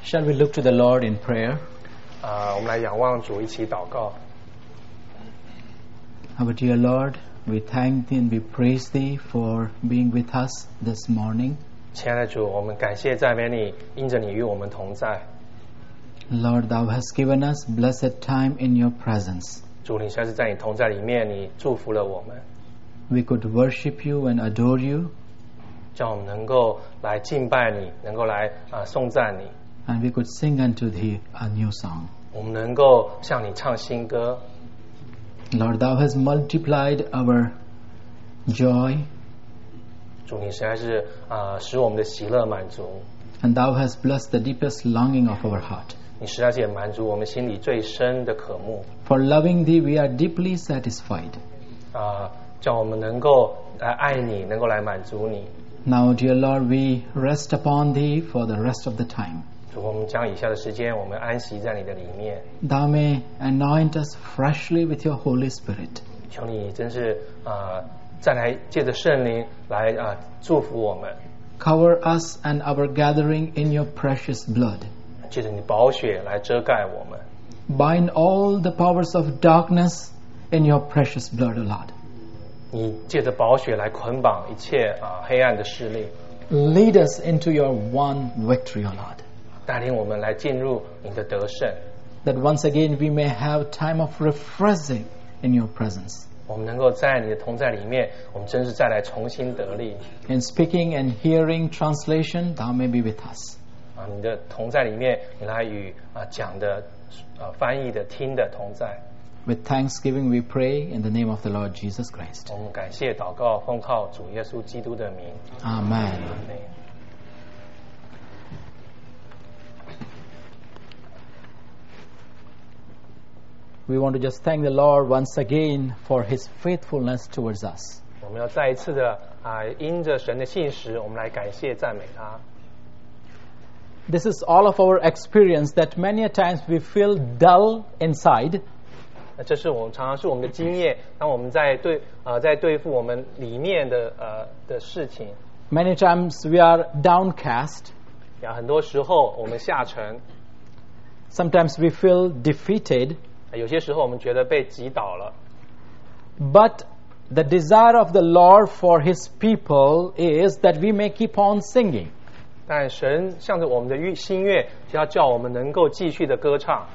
Shall we look to the Lord in prayer? 我们来仰望主，一起祷告。 Our dear Lord, we thank Thee and we praise Thee for being with us this morning. 亲爱的主，我们感谢赞美你，因着你与我们同在。 Lord, Thou hast given us blessed time in Your presence. 主，你实在是在你同在里面，你祝福了我们， We could worship You and adore You, 叫我们能够来敬拜你，能够来颂赞你， and we could sing unto Thee a new song. 我们能够向你唱新歌。 Lord, Thou hast multiplied our joy, 主，你实在是使我们的喜乐满足， and Thou hast blessed the deepest longing of our heart. 你实在是也满足我们心里最深的渴慕。 For loving Thee, we are deeply satisfied. 叫我们能够来爱你，能够来满足你。 Now, dear Lord, we rest upon Thee for the rest of the time. 主，我们将以下的时间，我们安息在你的里面。 Thou may anoint us freshly with Your Holy Spirit. 求你真是再来借着圣灵来祝福我们， Cover us and our gathering in Your precious blood. 借着你宝血来遮盖我们， Bind all the powers of darkness in Your precious blood, O Lord. 你借着宝血来捆绑一切黑暗的势力， Lead us into Your one victory, O Lord. 带领我们来进入你的得胜。 That once again we may have time of refreshing in Your presence. 我们能够在你的同在里面，我们真是再来重新得力。 In speaking and hearing translation, Thou may be with us. 你的同在里面，你来与讲的翻译的听的同在。 With thanksgiving we pray in the name of the Lord Jesus Christ. 我们感谢祷告，奉靠主耶稣基督的名。 Amen. 阿们。 We want to just thank the Lord once again for His faithfulness towards us. 我们要再一次的因着神的信实，我们来感谢赞美他。 This is all of our experience that many a times we feel dull inside. 这是常常是我们的经验。当我们在对付我们里面的事情， Many times we are downcast. 很多时候我们下沉， Sometimes we feel defeated. 有些时候我们觉得被击倒了。 But the desire of the Lord for His people is that we may keep on singing. 但神向着我们的心愿，就要叫我们能够继续的歌唱。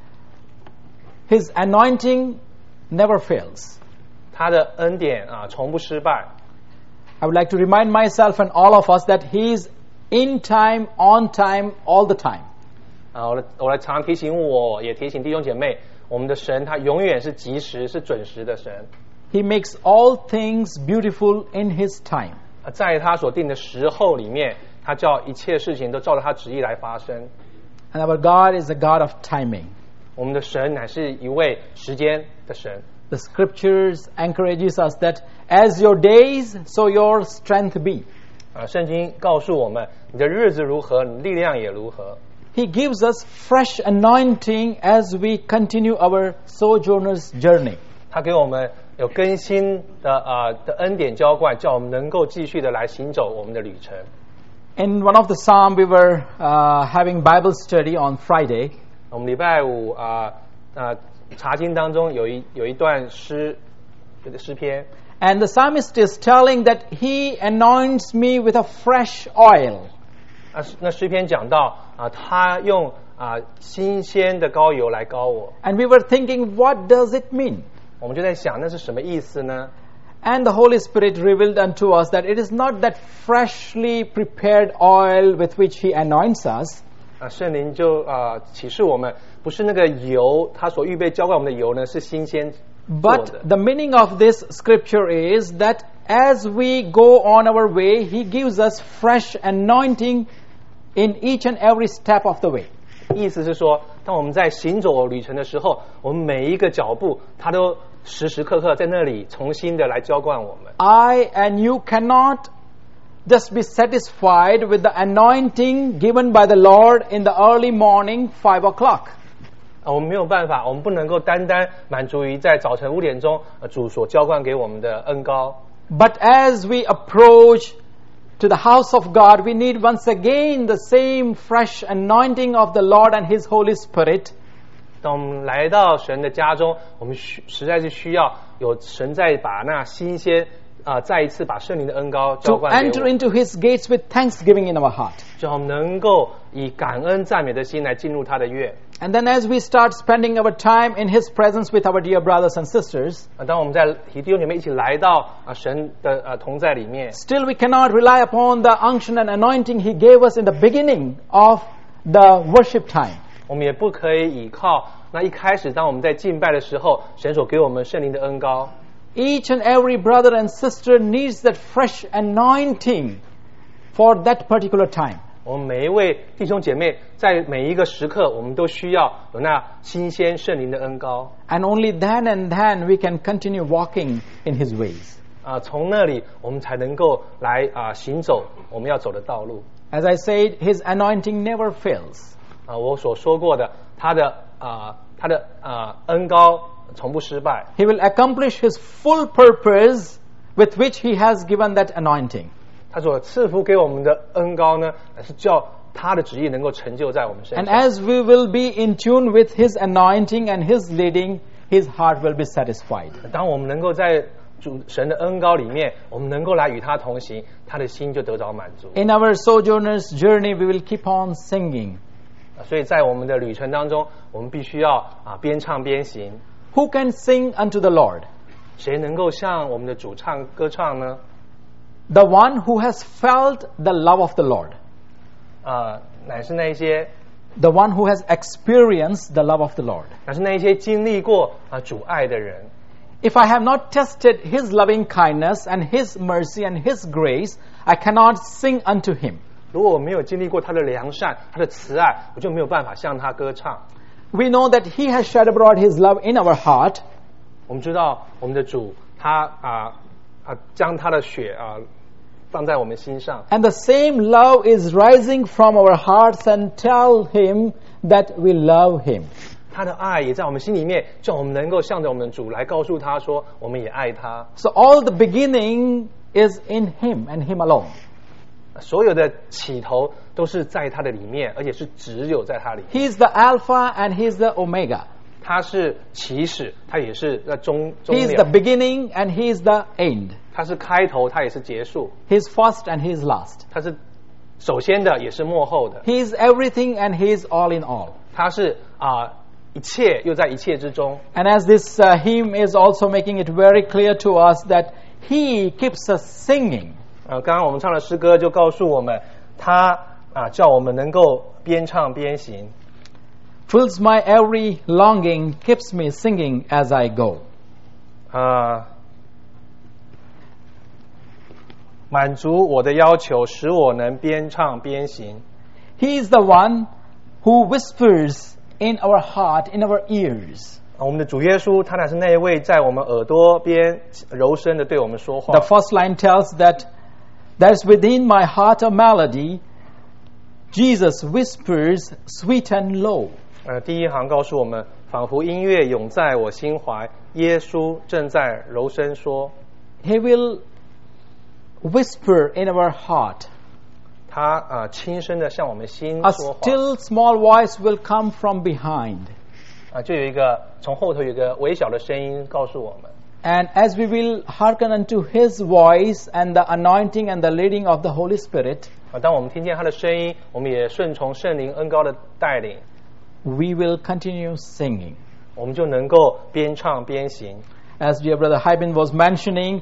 His anointing never fails. 他的恩典从不失败。 I would like to remind myself and all of us that He is in time, on time, all the time. 我来常提醒我，也提醒弟兄姐妹，我们的神他永远是及时、是准时的神。 He makes all things beautiful in His time. 在他所定的时候里面，他叫一切事情都照着他旨意来发生。 And our God is a God of timing. 我们的神乃是一位时间的神。 The scriptures encourages us that as your days, so your strength be. 圣经告诉我们，你的日子如何，你力量也如何。 He gives us fresh anointing as we continue our sojourner's journey. 他给我们有更新的恩典浇灌，叫我们能够继续的来行走我们的旅程。 In one of the Psalm, we were having Bible study on Friday. 我们礼拜五查经当中有一段诗篇。 And the psalmist is telling that He anoints me with a fresh oil. 那诗篇讲到他用新鲜的膏油来膏我。 And we were thinking, what does it mean? 我们就在想，那是什么意思呢？ And the Holy Spirit revealed unto us that it is not that freshly prepared oil with which He anoints us. 圣灵就启示我们，不是那个油，他所预备浇灌我们的油呢，是新鲜做的。 But the meaning of this scripture is that as we go on our way, He gives us fresh anointing in each and every step of the way. 意思是说，当我们在行走旅程的时候，我们每一个脚步，他都时时刻刻在那里重新的来浇灌我们。 I and you cannot just be satisfied with the anointing given by the Lord in the early morning 5 o'clock. 我们没有办法，我们不能够单单满足于在早晨5点钟主所浇灌给我们的恩膏。 But as we approach to the house of God, we need once again the same fresh anointing of the Lord and His Holy Spirit. 当我们来到神的家中，我们实在是需要有神在把那新鲜再一次把圣灵的恩膏浇 To 灌给 enter 我们， into His gates with thanksgiving in our heart. 就我们能够以感恩赞美的心来进入他的院。 And then as we start spending our time in His presence with our dear brothers and sisters, 当我们在弟兄姐妹一起来到神的同在里面， still we cannot rely upon the unction and anointing He gave us in the beginning of the worship time. 我们也不可以依靠那一开始当我们在敬拜的时候，神所给我们圣灵的恩膏。 Each and every brother and sister needs that fresh anointing for that particular time. 我们每一位弟兄姐妹在每一个时刻，我们都需要有那新鲜圣灵的恩膏。 And only then and then we can continue walking in His ways. 从那里我们才能够来行走我们要走的道路。 As I said, His anointing never fails. 我所说过的，他的恩膏从不失败。 He will accomplish His full purpose with which He has given that anointing. 他所赐福给我们的恩膏呢，是叫他的旨意能够成就在我们身 And 上。 as we will be in tune with His anointing and His leading, His heart will be satisfied. 当我们能够在主神的恩膏里面，我们能够来与他同行，他的心就得着满足。 In our sojourner's journey, we will keep on singing. 所以在我们的旅程当中，我们必须要边唱边行。 Who can sing unto the Lord? 谁能够向我们的主歌唱呢？ The one who has felt the love of the Lord. 乃是那一些， The one who has experienced the love of the Lord. 乃是那一些经历过主爱的人。 If I have not tested His loving kindness and His mercy and His grace, I cannot sing unto Him. 如果我没有经历过他的良善、他的慈爱，我就没有办法向他歌唱。 We know that He has shed abroad His love in our heart. 我们知道我们的主，他将他的血放在我们心上， And the same love is rising from our hearts and tell Him that we love Him. 他的爱也在我们心里面，叫我们能够向着我们的主来告诉他说，我们也爱他。 So all the beginning is in Him and Him alone. 所有的起头都是在他的里面，而且是只有在他里面。 He is the Alpha and He is the Omega. 他是起始，他也是终 He is the 了。 beginning and He is the end. 他是开头，他也是结束。 He is first and He is last. 他是首先的，也是幕后的。 He is everything and He is all in all. 他是一切又在一切之中。 And as this hymn is also making it very clear to us that He keeps us singing. 刚刚我们唱的诗歌就告诉我们，他叫我们能够边唱边行。 Fills my every longing, keeps me singing as I go. 满足我的要求，使我能边唱边行。 He is the one who whispers in our heart, in our ears. 我们的主耶稣，他乃是那一位在我们耳朵边柔声的对我们说话。 The first line tells that there's within my heart a melody. Jesus whispers sweet and low. 第一行告诉我们，仿佛音乐永在我心怀，耶稣正在柔声说。 He will whisper in our heart. 他轻声的向我们心 A 说话。 still small voice will come from behind. 就有一个从后头有一个微小的声音告诉我们。 And as we will hearken unto His voice and the anointing and the leading of the Holy Spirit, 当我们听见他的声音，我们也顺从圣灵恩膏的带领， we will continue singing. 我们就能够边唱边行。 As dear brother Hybin was mentioning,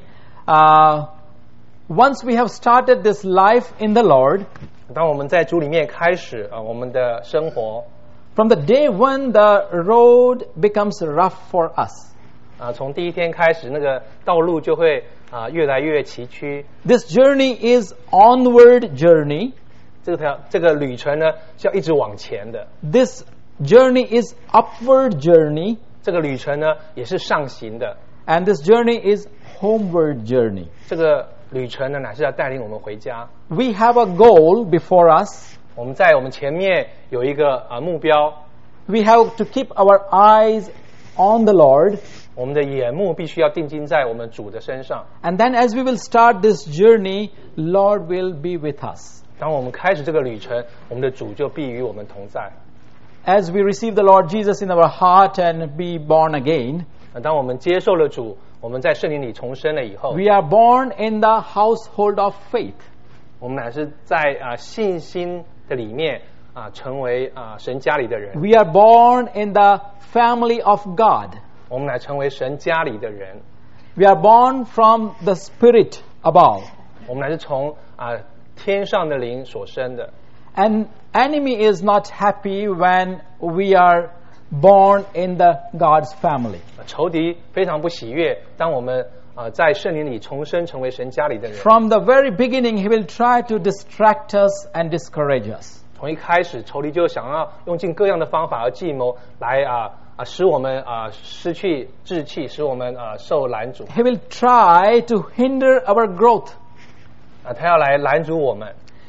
once we have started this life in the Lord, 当我们在主里面开始我们的生活， from the day when the road becomes rough for us, 从第一天开始，那个道路就会越来越崎岖。 this journey is onward journey. 这个旅程呢是要一直往前的， This journey is upward journey, 这个旅程呢也是上行的， and this journey is homeward journey. 这个旅程呢乃是要带领我们回家。 We have a goal before us. 我们在我们前面有一个目标， We have to keep our eyes on the Lord. 我们的眼目必须要定睛在我们主的身上。 And then as we will start this journey, Lord will be with us. 当我们开始这个旅程，我们的主就必与我们同在。 As we receive the Lord Jesus in our heart and be born again, 当我们接受了主，我们在圣灵里重生了以后， we are born in the household of faith. 我们乃是在信心的里面成为神家里的人。 We are born in the family of God. 我们乃成为神家里的人。 We are born from the Spirit above. 我们乃是从天上的灵所生的。 An enemy is not happy when we are born in the God's family. 仇敌非常不喜悦，当我们在圣灵里重生成为神家里的人。 From the very beginning, he will try to distract us and discourage us. 从一开始，仇敌就想要用尽各样的方法和计谋来使我们失去志气，使我们受拦阻。 He will try to hinder our growth. 他要来拦阻我们。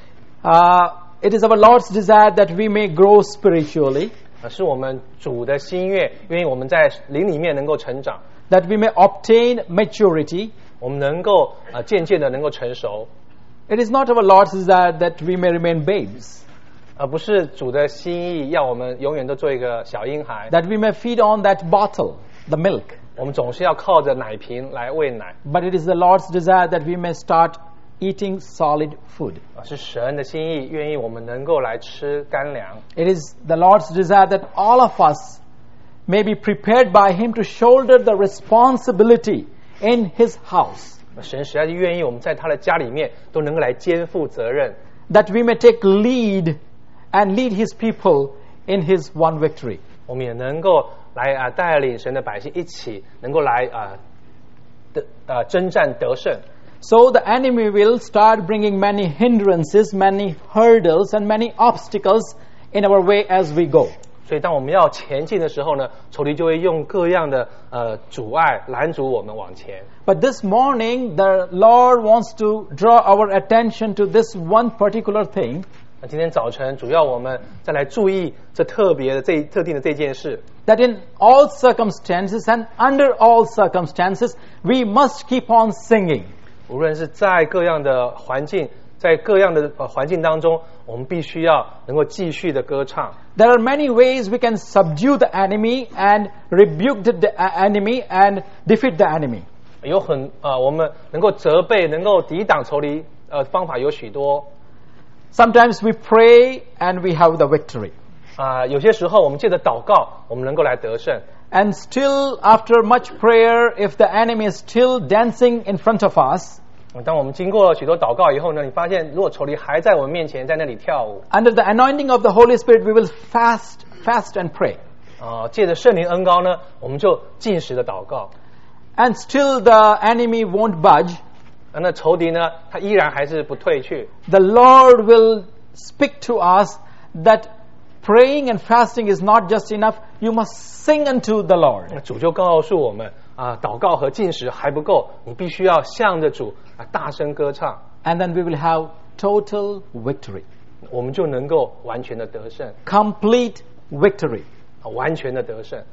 It is our Lord's desire that we may grow spiritually, 是我们主的心愿，愿意我们在灵里面能够成长， that we may obtain maturity. 我们能够渐渐的能够成熟， It is not our Lord's desire that we may remain babes, 而不是主的心意要我们永远都做一个小婴孩。 that we may feed on that bottle, the milk. 我们总是要靠着奶瓶来喂奶， But it is the Lord's desire that we may start eating solid food. 是神的心意，愿意我们能够来吃干粮。 It is the Lord's desire that all of us may be prepared by Him to shoulder the responsibility in His house, 神实在是愿意我们在他的家里面都能够来肩负责任， that we may take lead and lead His people in His one victory. 我们也能够来带领神的百姓一起能够来征战得胜。 So the enemy will start bringing many hindrances, many hurdles, and many obstacles in our way as we go. 所以当我们要前进的时候呢，仇敌就会用各样的阻碍拦阻我们往前。 But this morning, the Lord wants to draw our attention to this one particular thing, 那今天早晨主要我们再来注意这特别的特定的这件事， that in all circumstances and under all circumstances, we must keep on singing. 无论是在各样的环境，在各样的环境当中，我们必须要能够继续的歌唱。 There are many ways we can subdue the enemy and rebuke the enemy and defeat the enemy. 有我们能够责备、能够抵挡仇敌方法有许多。 Sometimes we pray and we have the victory. 有些时候我们借着祷告，我们能够来得胜。 And still, after much prayer, if the enemy is still dancing in front of us, 当我们经过了许多祷告以后呢，你发现如果仇敌还在我们面前，在那里跳舞， under the anointing of the Holy Spirit, we will fast and pray. 借着圣灵恩膏呢，我们就禁食的祷告。 And still the enemy won't budge. 那仇敌呢，他依然还是不退去。 The Lord will speak to us that praying and fasting is not just enough. You must sing unto the Lord. 主就告诉我们祷告和禁食还不够，你必须要向着主大声歌唱， And then we will have total victory. 我们就能够完全的得胜， Complete victory. 完全的得胜。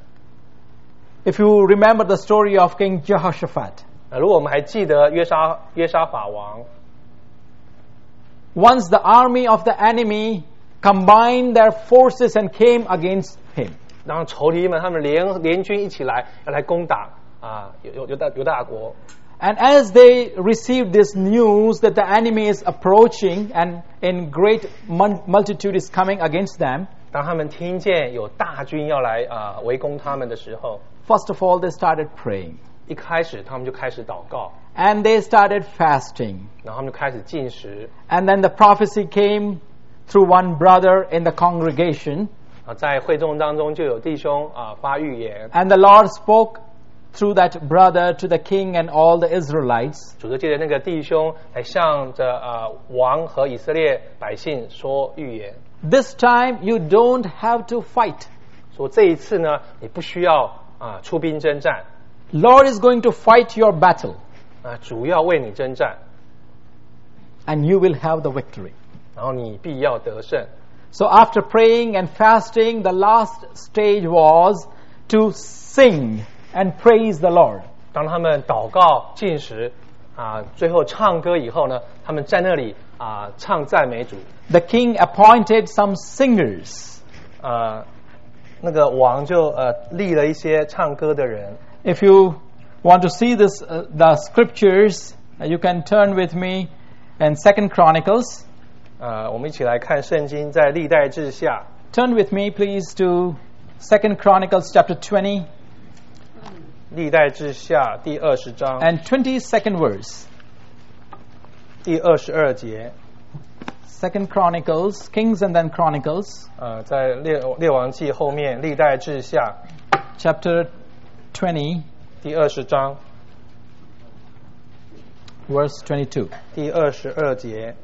If you remember the story of King Jehoshaphat, 如果我们还记得约沙法王， once the army of the enemy combined their forces and came against him. 当仇敌们他们联军一起来要来攻打犹大国， And as they received this news that the enemy is approaching and in great multitude is coming against them, 当他们听见有大军要来围攻他们的时候， first of all they started praying. 一开始他们就开始祷告， And they started fasting. 然后他们就开始禁食。 And then the prophecy came through one brother in the congregation. 在会众当中就有弟兄发预言， And the Lord spoke through that brother to the king and all the Israelites. 主就借着那个弟兄来向着王和以色列百姓说预言， This time you don't have to fight. 说这一次呢，你不需要出兵征战， Lord is going to fight your battle. 主要为你征战， And you will have the victory. 然后你必要得胜。 So after praying and fasting, the last stage was to sing and praise the Lord. 当他们祷告进食最后唱歌以后呢，他们在那里唱赞美主。 The king appointed some singers. 那个王就立了一些唱歌的人。 If you want to see this, the scriptures, you can turn with me in 2 Chronicles. 我们一起来看圣经，在历代志下。 Turn with me, please, to 2 Chronicles chapter 20. 历代志下第20章 and 22nd verse. 第22节。 2 Chronicles, Kings and then Chronicles. 在列王记后面，历代志下 chapter 20, 第20章 verse 22. 第22节。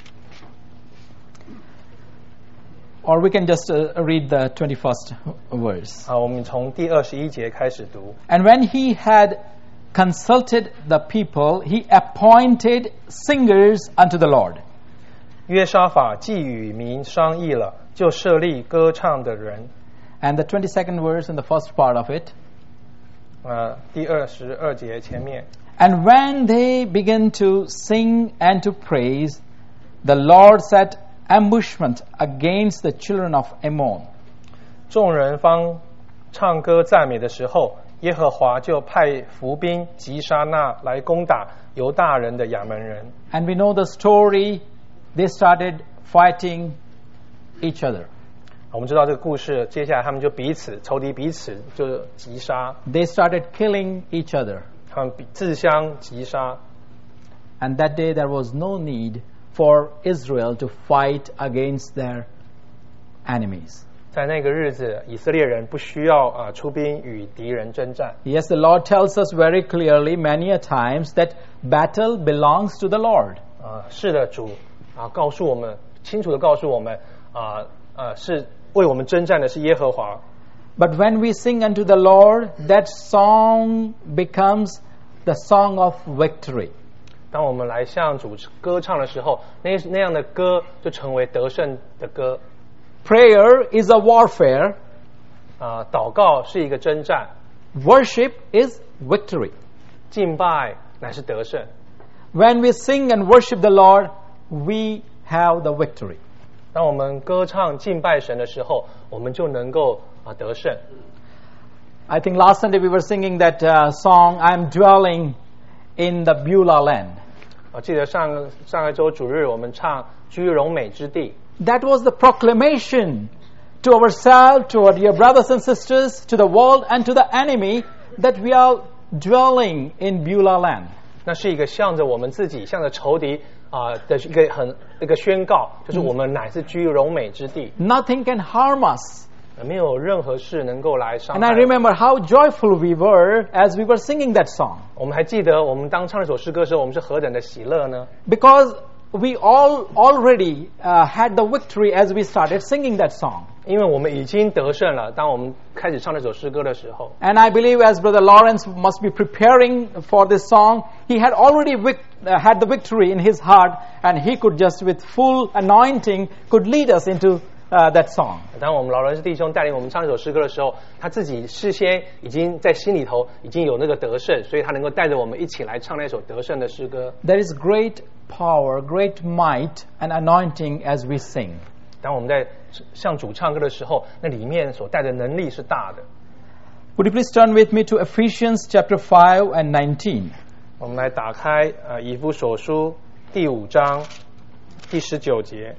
Or we can just read the 21st verse. 我们从第21节开始读。 And when he had consulted the people, he appointed singers unto the Lord. 约沙法既与民商议了，就设立歌唱的人。 And the 22nd verse in the first part of it. 第22节前面。 And when they began to sing and to praise, the Lord set ambushment against the children of Ammon. 众人方唱歌赞美的时候，耶和华就派伏兵击杀那来攻打犹大人的亚门人。 And we know the story. They started fighting each other. 我们知道这个故事，接下来他们就仇敌彼此就击杀。 They started killing each other. 他们自相击杀。 And that day there was no need for Israel to fight against their enemies. 在那个日子，以色列人不需要出兵与敌人征战。 Yes, the Lord tells us very clearly many a times that battle belongs to the Lord. 是的，主告诉我们，清楚的告诉我们，是为我们征战的是耶和华。 But when we sing unto the Lord, that song becomes the song of victory. 当我们来向主歌唱的时候，那样的歌就成为得胜的歌。 Prayer is a warfare. 祷告是一个征战。 Worship is victory. 敬拜乃是得胜。 When we sing and worship the Lord, we have the victory. 当我们歌唱敬拜神的时候，我们就能够得胜。 I think last Sunday we were singing that song, I'm dwelling in the Beulah land. 我记得上个周主日我们唱居荣美之地。 That was the proclamation to ourselves, to our dear brothers and sisters, to the world and to the enemy that we are dwelling in Beulah land. 那是一个向着我们自己，向着仇敌的一个宣告，就是我们乃是居荣美之地。 Nothing can harm us. 没有任何事能够来伤害。 And I remember how joyful we were as we were singing that song. 我们还记得我们当唱这首诗歌的时候，我们是何等的喜乐呢？ Because we all already had the victory as we started singing that song. 因为我们已经得胜了，当我们开始唱这首诗歌的时候。 And I believe as Brother Lawrence must be preparing for this song, he had already had the victory in his heart, and he could just with full anointing could lead us into that song. 当我们劳伦斯弟兄带领我们唱这首诗歌的时候，他自己事先已经在心里头已经有那个得胜，所以他能够带着我们一起来唱那首得胜的诗歌。 There is great power, great might and anointing as we sing. 当我们在向主唱歌的时候，那里面所带的能力是大的。 Would you please turn with me to Ephesians chapter 5 and 19? 我们来打开以弗所书第5章第19节。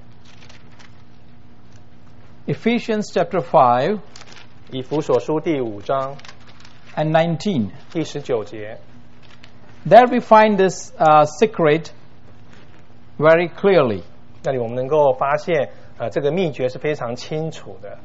Ephesians chapter 5 以弗所书第5章 and 19. 第19节。 There we find this secret very clearly. 那里我们能够发现这个秘诀是非常清楚的。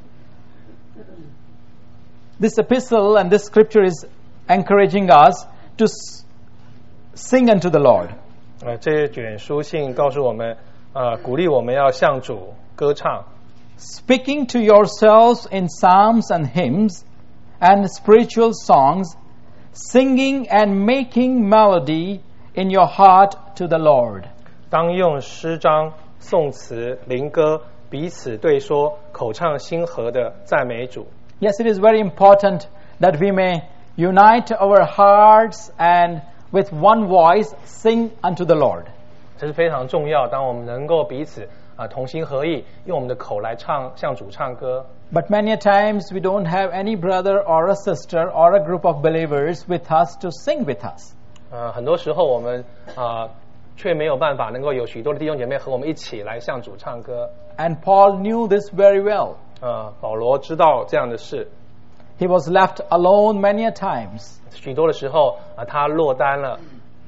This epistle and this scripture is encouraging us to sing unto the Lord. 这卷书信告诉我们鼓励我们要向主歌唱。 Speaking to yourselves in psalms and hymns and spiritual songs, singing and making melody in your heart to the Lord. 当用诗章、颂词、灵歌彼此对说，口唱心和的赞美主。 Yes, it is very important that we may unite our hearts and with one voice sing unto the Lord. 这是非常重要。当我们能够彼此同心合意，用我们的口来向主唱歌。 But many a times we don't have any brother or a sister or a group of believers with us to sing with us. 很多时候我们却没有办法能够有许多的弟兄姐妹和我们一起来向主唱歌。 And Paul knew this very well. 保罗知道这样的事。 He was left alone many a times. 许多的时候他落单了。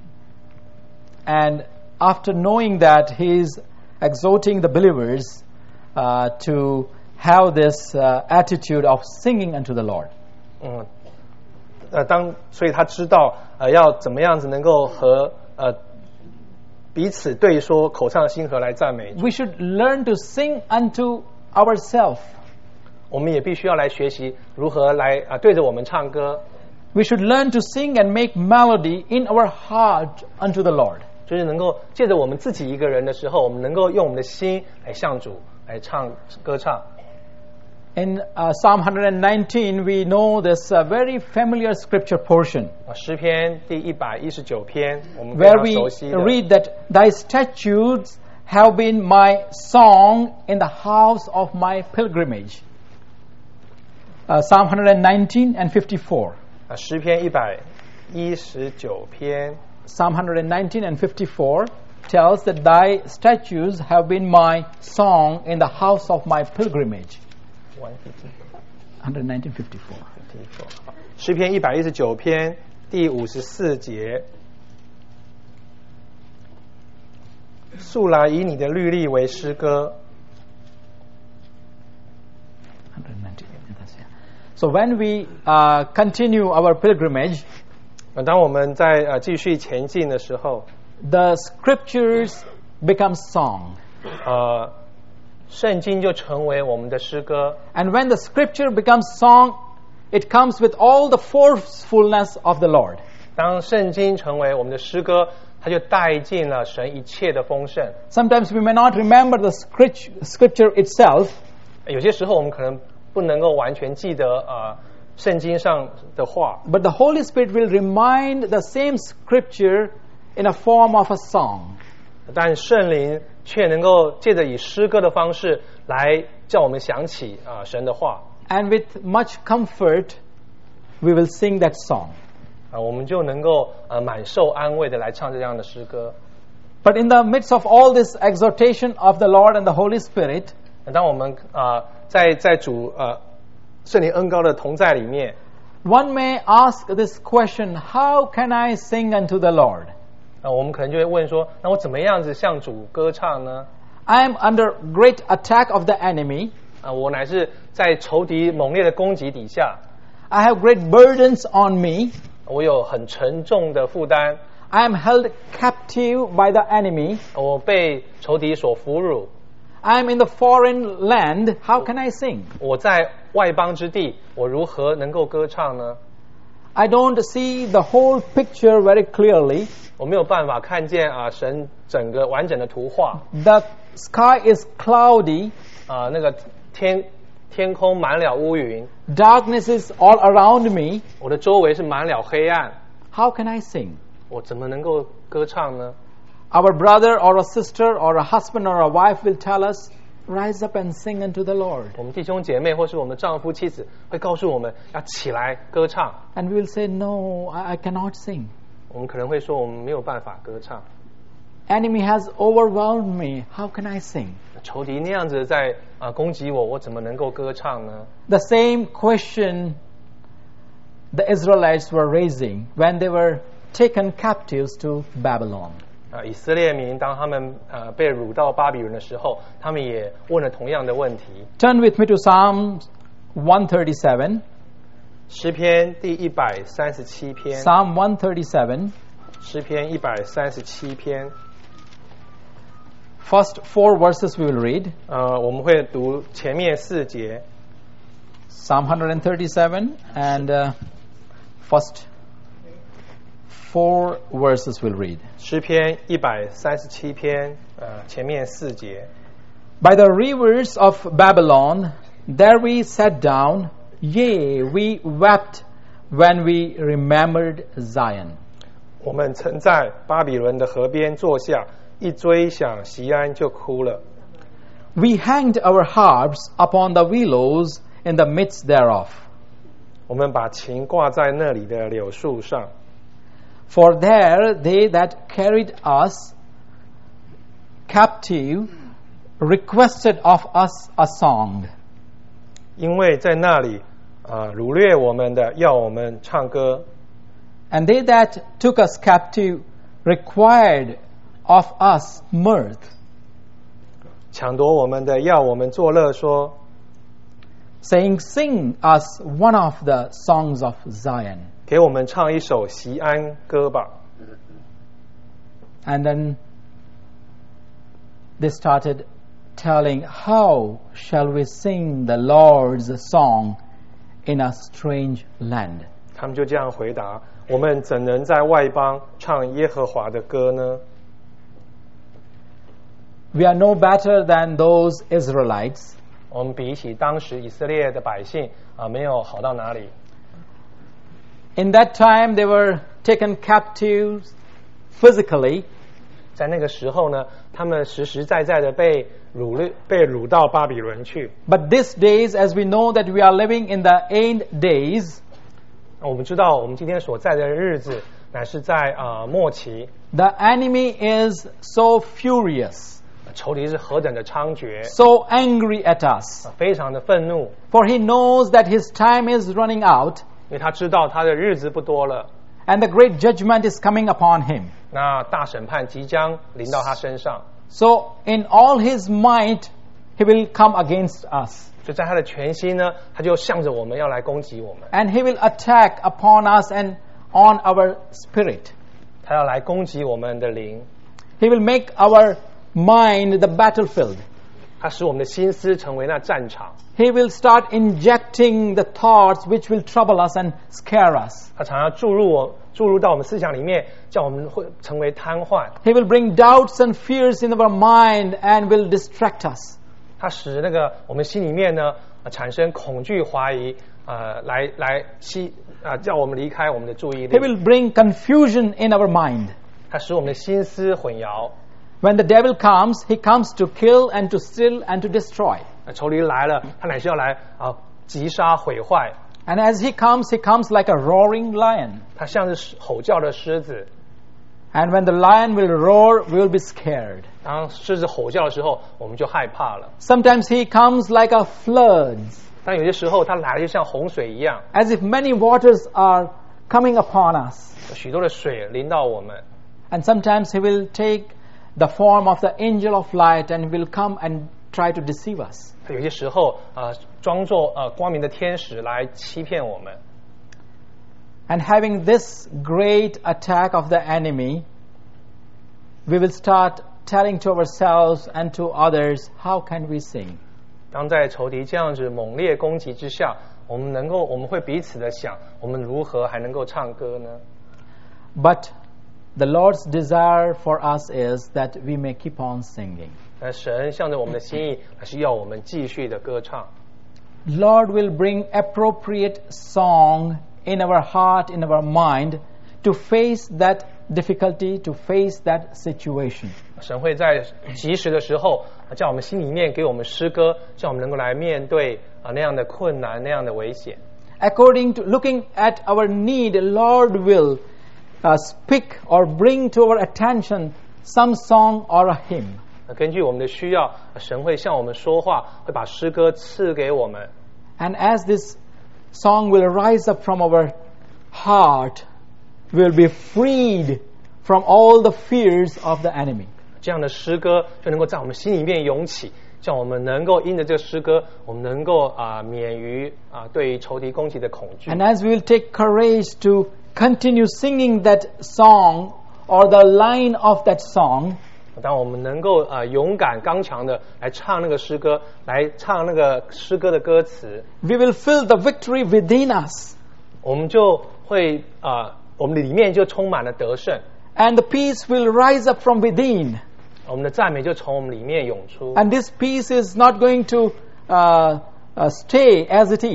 And after knowing that, he is exhorting the believers to have this attitude of singing unto the Lord. 所以他知道要怎么样子能够和彼此对说，口唱心和来赞美。 We should learn to sing unto ourselves. 我们也必须要来学习如何来对着我们唱歌。 We should learn to sing and make melody in our heart unto the Lord. 就是能够借着我们自己一个人的时候，我们能够用我们的心来向主来歌唱。 In Psalm 119, we know this very familiar scripture portion 诗篇第119篇，我们非 where 常 we 熟悉的。 read that Thy statutes have been my song in the house of my pilgrimage. Psalm 119 and 54. 诗篇119篇。 Psalm 119 and 54 tells that Thy statutes have been my song in the house of my pilgrimage. 119, 54. 诗篇119篇第54节，素来以你的律例为诗歌。 119, that's it. So when we continue our pilgrimage, 当我们在继续前进的时候， the scriptures become song. 圣经就成为我们的诗歌。 And when the scripture becomes song, it comes with all the forcefulness of the Lord. 当圣经成为我们的诗歌，它就带进了神一切的丰盛。 Sometimes we may not remember the scripture itself, 有些时候我们可能不能够完全记得圣经上的话， but the Holy Spirit will remind the same scripture in a form of a song. 但圣灵却能够借着以诗歌的方式来叫我们想起神的话。 And with much comfort, we will sing that song. 我们就能够满受安慰的来唱这样的诗歌。 But in the midst of all this exhortation of the Lord and the Holy Spirit, 当我们在主圣灵恩膏的同在里面， one may ask this question, how can I sing unto the Lord? 我们可能就会问说，那我怎么样子向主歌唱呢？ I am under great attack of the enemy. 我乃是在仇敌猛烈的攻击底下， I have great burdens on me. 我有很沉重的负担， I am held captive by the enemy. 我被仇敌所俘虏， I am in the foreign land. How can I sing? 我在外邦之地，我如何能够歌唱呢？ I don't see the whole picture very clearly. 我没有办法看见神整个完整的图画。 The sky is cloudy. 那个天空满了乌云， Darkness is all around me. 我的周围是满了黑暗， How can I sing? 我怎么能够歌唱呢？ Our brother or a sister or a husband or a wife will tell us, rise up and sing unto the Lord. 我们弟兄姐妹或是我们的丈夫妻子会告诉我们要起来歌唱， And we will say, no, I cannot sing. 我们可能会说我们没有办法歌唱。 Enemy has overwhelmed me. How can I sing? 仇敌那样子在攻击我，我怎么能够歌唱呢？ The same question the Israelites were raising when they were taken captives to Babylon. 以色列民当他们被掳到巴比伦的时候，他们也问了同样的问题。 Turn with me to Psalm 137. 诗篇第137篇。 Psalm 137. 诗篇137篇。 First 4 verses we will read. 我们会读前面4节。 Psalm 137 and first 4 verses we'll read. 诗篇137篇前面4节。 By the rivers of Babylon, there we sat down, yea, we wept when we remembered Zion. 我们曾在巴比伦的河边坐下，一追想锡安就哭了。 We hanged our harps upon the willows in the midst thereof. 我们把琴挂在那里的柳树上， For there they that carried us captive requested of us a song. 因为在那里掳掠我们的要我们唱歌， And they that took us captive required of us mirth, 抢夺我们的要我们作乐说， saying, Sing us one of the songs of Zion. 给我们唱一首锡安歌吧。 And then they started telling, How shall we sing the Lord's song in a strange land? 他们就这样回答：我们怎能在外邦唱耶和华的歌呢？ We are no better than those Israelites. 我们比起当时以色列的百姓没有好到哪里。 In that time, they were taken captive physically, 在那个时候呢，他们实实在在的被掳到巴比伦去。 but these days, as we know that we are living in the end days, 我们知道，我们今天所在的日子乃是在末期， the enemy is so furious, 仇敌是何等的猖獗， so angry at us, 非常的愤怒， for he knows that his time is running out, 因为他知道他的日子不多了， and the great judgment is coming upon him. 那大审判即将临到他身上， So in all his might, he will come against us, 就在他的全心呢，他就向着我们要来攻击我们， and he will attack upon us and on our spirit. 他要来攻击我们的灵， He will make our mind the battlefield. 他使我们的心思成为那战场， He will start injecting the thoughts which will trouble us and scare us. 他常常注入到我们思想里面，叫我们会成为瘫痪。 He will bring doubts and fears in our mind and will distract us. 他使那个我们心里面呢产生恐惧、怀疑，叫我们离开我们的注意 He 力。 will bring confusion in our mind. 他使我们的心思混淆。 When the devil comes, he comes to kill and to steal and to destroy. 仇敌来了，他乃是要来击杀、毁坏。 And as he comes like a roaring lion. 他像是吼叫的狮子。 And when the lion will roar, we will be scared. 当狮子吼叫的时候，我们就害怕了。 Sometimes he comes like a flood, 但有些时候，他来了就像洪水一样， as if many waters are coming upon us. 有许多的水临到我们。 And sometimes he will take the form of the angel of light and will come and try to deceive us. 有些时候装作光明的天使来欺骗我们。 And having this great attack of the enemy, we will start telling to ourselves and to others, how can we sing? 当在仇敌这样子猛烈攻击之下，我们会彼此的想，我们如何还能够唱歌呢？ But the Lord's desire for us is that we may keep on singing. 但神向着我们的心意，还是要我们继续的歌唱。 Lord will bring appropriate song in our heart, in our mind, to face that difficulty, to face that situation. 神会在及时的时候，叫我们心里面给我们诗歌，叫我们能够来面对那样的困难、那样的危险。 According to looking at our need, Lord will speak or bring to our attention some song or a hymn. 根据我们的需要，神会向我们说话，会把诗歌赐给我们。 And as this song will rise up from our heart, we will be freed from all the fears of the enemy. 这样的诗歌就能够在我们心里面涌起，叫我们能够因着这个诗歌，我们能够免于对于仇敌攻击的恐惧。 And as we will take courage to continue singing that song or the line of that song, 当我们能够勇敢刚强的来唱那个诗歌，来唱那个诗歌的歌词， we will feel the victory within us. 我们就会我们里面就充满了得胜， And the peace will rise up from within. 我们的赞美就从我们里面涌出。 And this peace is not going to stay as it is.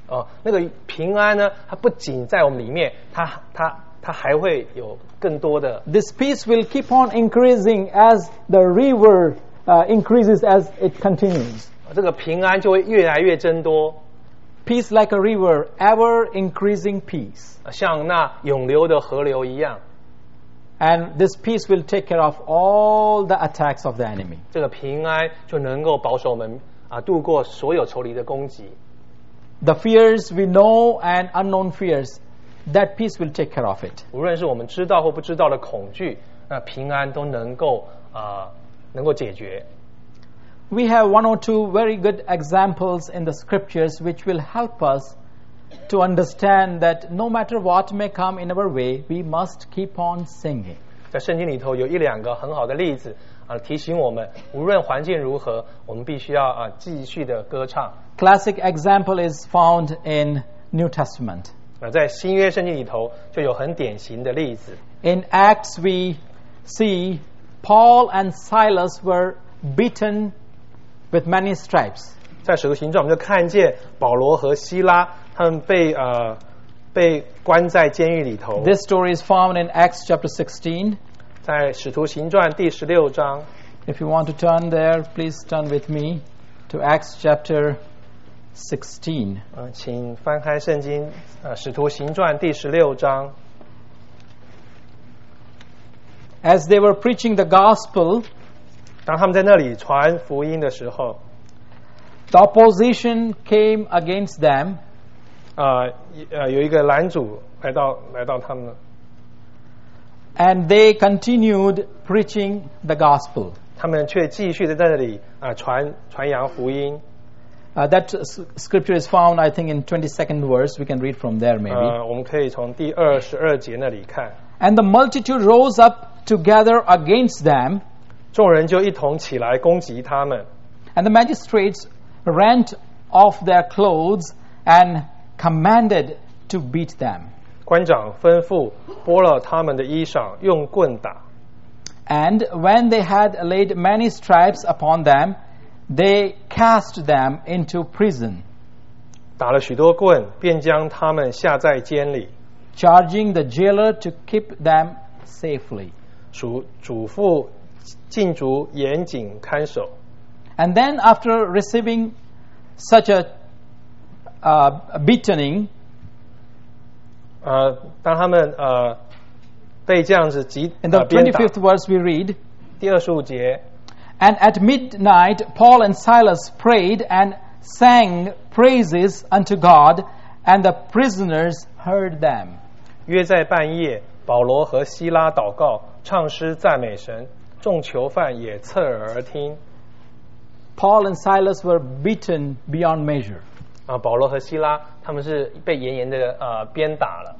那个平安呢，它不仅在我们里面，它还会有更多的。 This peace will keep on increasing as the river increases as it continues. 这个平安就会越来越增多。 Peace like a river, ever increasing peace. 像那涌流的河流一样。 And this peace will take care of all the attacks of the enemy. 这个平安就能够保守我们度过所有仇敌的攻击。 The fears we know and unknown fears, that peace will take care of it. 无论是我们知道或不知道的恐惧，那平安都能够解决。 We have one or two very good examples in the scriptures which will help us to understand that no matter what may come in our way, we must keep on singing. 在圣经里头有一两个很好的例子提醒我们，无论环境如何，我们必须要继续的歌唱。 Classic example is found in New Testament. 在新约圣经里头就有很典型的例子。 In Acts we see Paul and Silas were beaten with many stripes. 在使徒行传我们就看见保罗和希拉他们被关在监狱里头。 This story is found in Acts chapter 16. 在使徒行传第16章。 If you want to turn there, please turn with me to Acts chapter 16. 请翻开圣经使徒行传第16章。 As they were preaching the gospel, 当他们在那里传福音的时候 the opposition came against them. 有一个拦阻来到他们， and they continued preaching the gospel. 他们却继续在那里传扬福音。 That scripture is found, I think, in 22nd verse. We can read from there, maybe. 我们可以从第22节那里看。 And the multitude rose up together against them. 众人就一同起来攻击他们。 And the magistrates rent off their clothes and commanded to beat them. 官长吩咐剥了他们的衣裳，用棍打。 And when they had laid many stripes upon them, they cast them into prison. 打了许多棍，便将他们下在监里。 Charging the jailer to keep them safely. 嘱咐禁足严谨看守。 And then after receiving such a beating, 当他们被这样子 in the 鞭打。 25th verse we read, 第25节。 And at midnight Paul and Silas prayed and sang praises unto God, and the prisoners heard them. 约在半夜，保罗和希拉祷告，唱诗赞美神，众囚犯也侧耳而听。 Paul and Silas were beaten beyond measure. 保罗和希拉他们是被严严的鞭打了。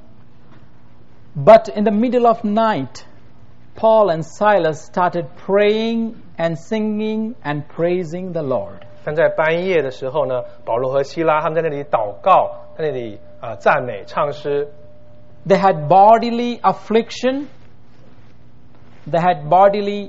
But in the middle of night, Paul and Silas started praying and singing and praising the Lord. 但在半夜的时候呢，保罗和希拉他们在那里祷告，在那里赞美唱诗。 They had bodily affliction. They had bodily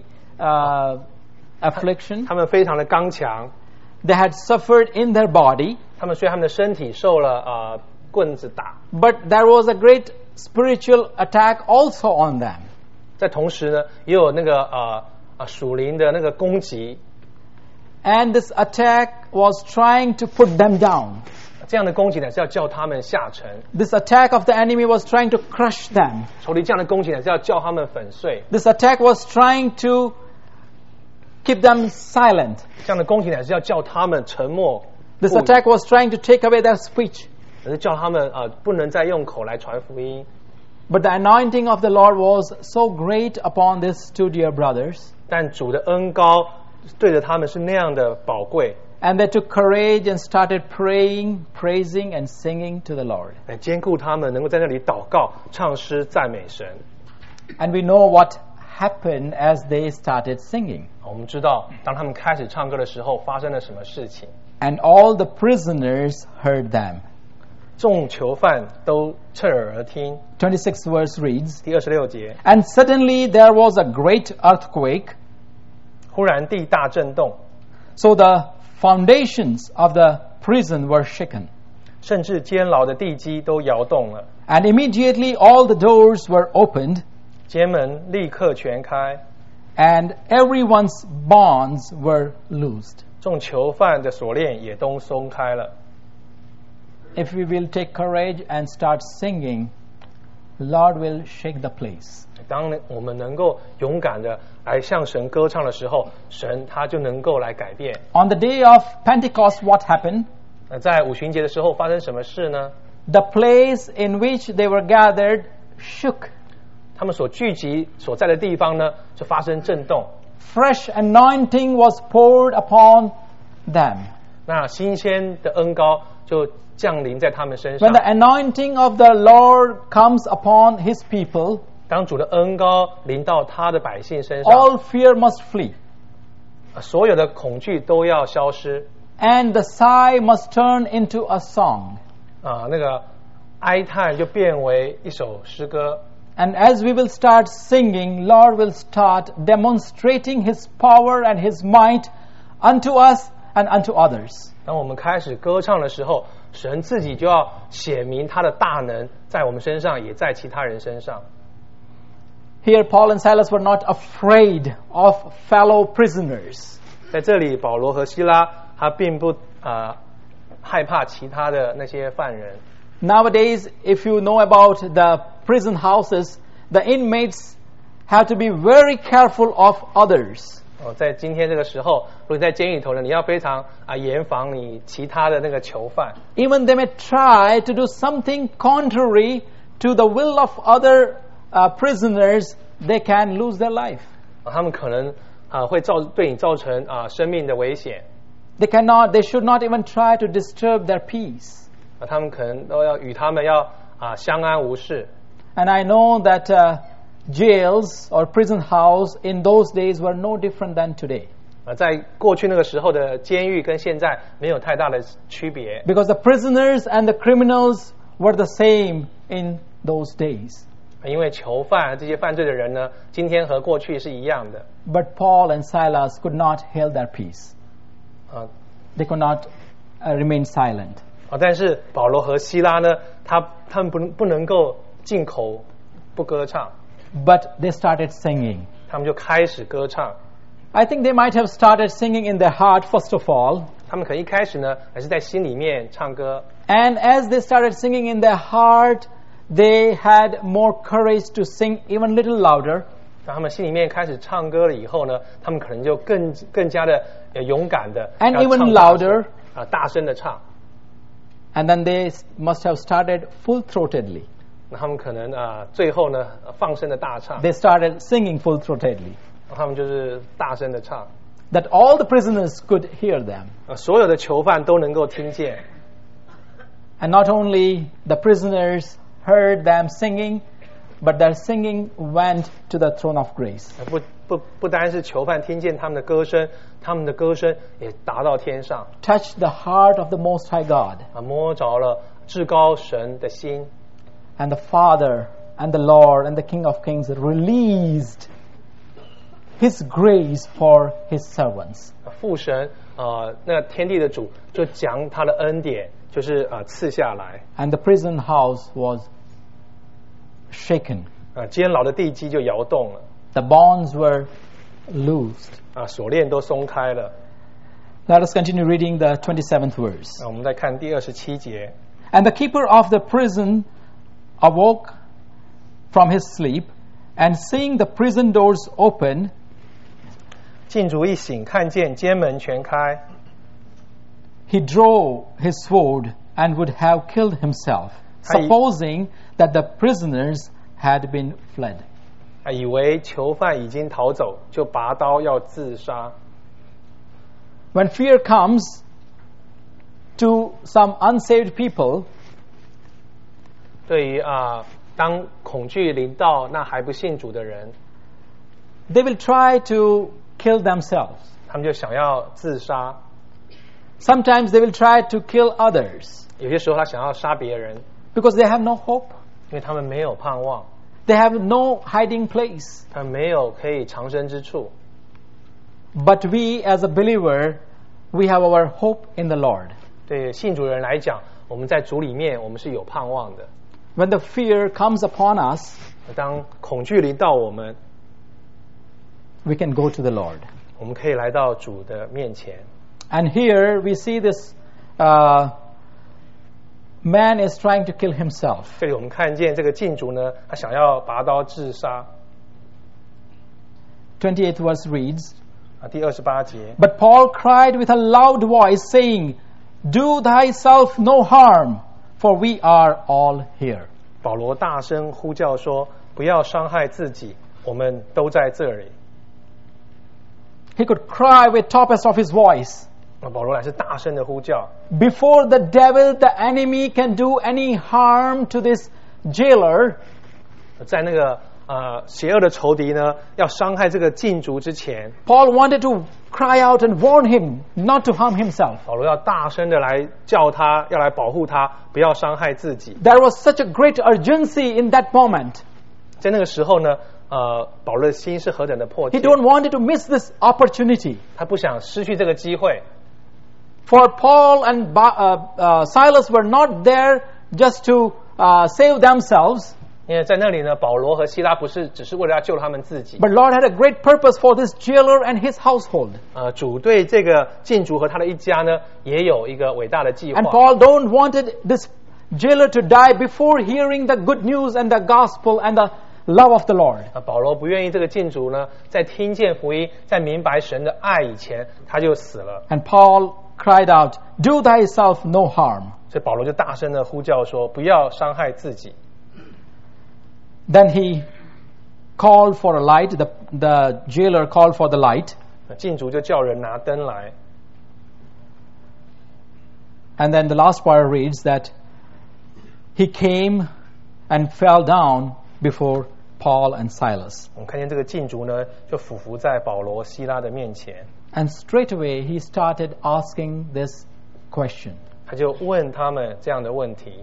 affliction. 他们非常的刚强。 They had suffered in their body. 他们虽然他们的身体受了棍子打， But there was a great spiritual attack also on them. 在同时呢，也有那个属灵的那个攻击。 And this attack was trying to put them down. 这样的攻击呢是要叫他们下沉。 This attack of the enemy was trying to crush them. 仇敌这样的攻击呢是要叫他们粉碎。 This attack was trying to keep them silent. 这样的攻击呢是要叫他们沉默。 This attack was trying to take away their speech. 是叫他们不能再用口来传福音。 But the anointing of the Lord was so great upon these two dear brothers. 但主的恩膏对着他们是那样的宝贵。 And they took courage and started praying, praising, and singing to the Lord. 来兼顾他们能够在那里祷告、唱诗、赞美神。 And we know what happened as they started singing. 我们知道，当他们开始唱歌的时候，发生了什么事情。 And all the prisoners heard them. 众囚犯都侧耳而听。 26th verse reads, 第26节。 And suddenly there was a great earthquake. 忽然地大震动。 So the foundations of the prison were shaken. 甚至监牢的地基都摇动了， And immediately all the doors were opened, 监门立刻全开， and everyone's bonds were loosed. 众囚犯的锁链也都松开了。 If we will take courage and start singing, Lord will shake the place. 当我们能够勇敢的来向神歌唱的时候，神他就能够来改变。 On the day of Pentecost, what happened? 在五旬节的时候发生什么事呢？ The place in which they were gathered shook. 他们所聚集所在的地方呢，就发生震动。 Fresh anointing was poured upon them. 那新鲜的恩膏就降临在他们身上 When。the anointing of the Lord comes upon his people, 当主的恩膏临到他的百姓身上， all fear must flee, 所有的恐惧都要消失 and the sigh must turn into a song. 那个哀叹就变为一首诗歌。 And as we will start singing, Lord will start demonstrating his power and his might unto us and unto others. 当我们开始歌唱的时候，神自己就要显明他的大能，在我们身上，也在其他人身上。 Here, Paul and Silas were not afraid of fellow prisoners. 在这里，保罗和希拉他并不害怕其他的那些犯人。 Nowadays, if you know about the prison houses, the inmates have to be very careful of others. 在今天这个时候，如果你在监狱里头呢，你要非常严防你其他的那个囚犯。 Even they may try to do something contrary to the will of other prisoners, they can lose their life. 他们可能会对你造成生命的危险。 They should not even try to disturb their peace. 他们可能都要与他们相安无事。 And I know that jails or prison house in those days were no different than today. 在过去那个时候的监狱跟现在没有太大的区别。 Because the prisoners and the criminals were the same in those days. 因为囚犯这些犯罪的人呢，今天和过去是一样的。 But Paul and Silas could not hold their peace. They could not remain silent. 但是保罗和希拉呢，他们不能够进口不歌唱， But they started singing. 他们就开始歌唱。 I think they might have started singing in their heart first of all. 他们可能一开始呢，还是在心里面唱歌。 And as they started singing in their heart, they had more courage to sing even a little louder. 当他们心里面开始唱歌了以后呢，他们可能就更加的勇敢的 And 要 even 唱 louder. 大声的唱。 And then they must have started full-throatedly. 那他们可能最后呢放声的大唱， They started singing full-throatedly, 他们就是大声的唱， that all the prisoners could hear them. 所有的囚犯都能够听见。 And not only the prisoners heard them singing, but their singing went to the throne of grace. 不单是囚犯听见他们的歌声，他们的歌声也达到天上， Touched the heart of the Most High God. 摸着了至高神的心。 And the Father and the Lord and the King of Kings released His grace for His servants. 父神那天地的主就将他的恩典就是赐下来， And the prison house was shaken. 监牢的地基就摇动了， The bonds were loosed. 锁链都松开了。 Let us continue reading the 27th verse. 我们再看第27节。 And the keeper of the prison awoke from his sleep, and seeing the prison doors open, 禁主一醒，看见监门全开， he drew his sword and would have killed himself, supposing that the prisoners had been fled. 以为囚犯已经逃走，就拔刀要自杀。 When fear comes to some unsaved people, 对于当恐惧临到那还不信主的人， they will try to kill themselves. 他们就想要自杀。 Sometimes they will try to kill others 有些时候他想要杀别人， because they have no hope. 因为他们没有盼望， They have no hiding place. 他们没有可以藏身之处。 But we as a believer, we have our hope in the Lord. 对信主人来讲， 我们在主里面我们是有盼望的。 When the fear comes upon us, 当恐惧临到我们， we can go to the Lord. 我们可以来到主的面前。 And here we see this man is trying to kill himself. 这里我们看见这个禁主呢，他想要拔刀自杀。 28th verse reads, 第28节， But Paul cried with a loud voice, saying, Do thyself no harm, for we are all here. 保罗大声呼叫说：“不要伤害自己，我们都在这里。 He could cry with toppest of his voice. ” 保罗乃是大声的呼叫。 Before the devil, the enemy, can do any harm to this jailer, 在那个邪恶的仇敌呢，要伤害这个禁足之前， Paul wanted to cry out and warn him not to harm himself. 保罗要大声的来叫他，要来保护他，不要伤害自己。 There was such a great urgency in that moment. 在那个时候呢，保罗的心是何等的迫切 He，don't want to miss this opportunity. 他不想失去这个机会。 For Paul and Silas were not there just to save themselves, 因为在那里呢，保罗和希拉不是只是为了要救他们自己， but Lord had a great purpose for this jailer and his household. 主对这个禁足和他的一家呢，也有一个伟大的计划。 And Paul don't wanted this jailer to die before hearing the good news and the gospel and the love of the Lord. 保罗不愿意这个禁足呢，在听见福音，在明白神的爱以前，他就死了。 And Paul cried out, Do thyself no harm. 所以保罗就大声的呼叫说：“不要伤害自己。” Then he called for a light. The jailer called for the light. 禁足就叫人拿灯来。 And then the last part reads that he came and fell down before Paul and Silas. 我们看见这个禁足呢，就俯伏在保罗、希拉的面前， And straight away he started asking this question. 他就问他们这样的问题。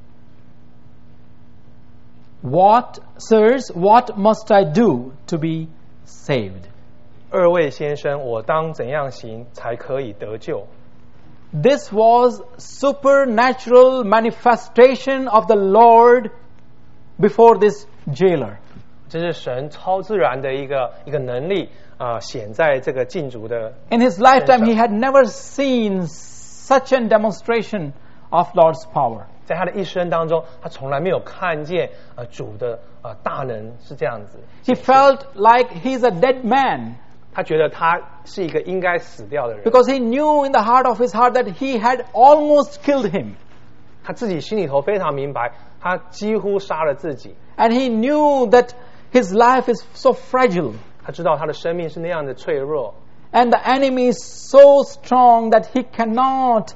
Sirs, what must I do to be saved? 二位先生，我当怎样行才可以得救？ This was supernatural manifestation of the Lord before this jailer. 这是神超自然的一个能力显在这个禁足的。 In his lifetime, he had never seen such a demonstration of Lord's power. 在他的一生当中，他从来没有看见主的大能是这样子。 He felt like he's a dead man 他觉得他是一个应该死掉的人， because he knew in the heart of his heart that he had almost killed him. 他自己心里头非常明白，他几乎杀了自己。 And he knew that his life is so fragile. 他知道他的生命是那样的脆弱， And the enemy is so strong that he cannot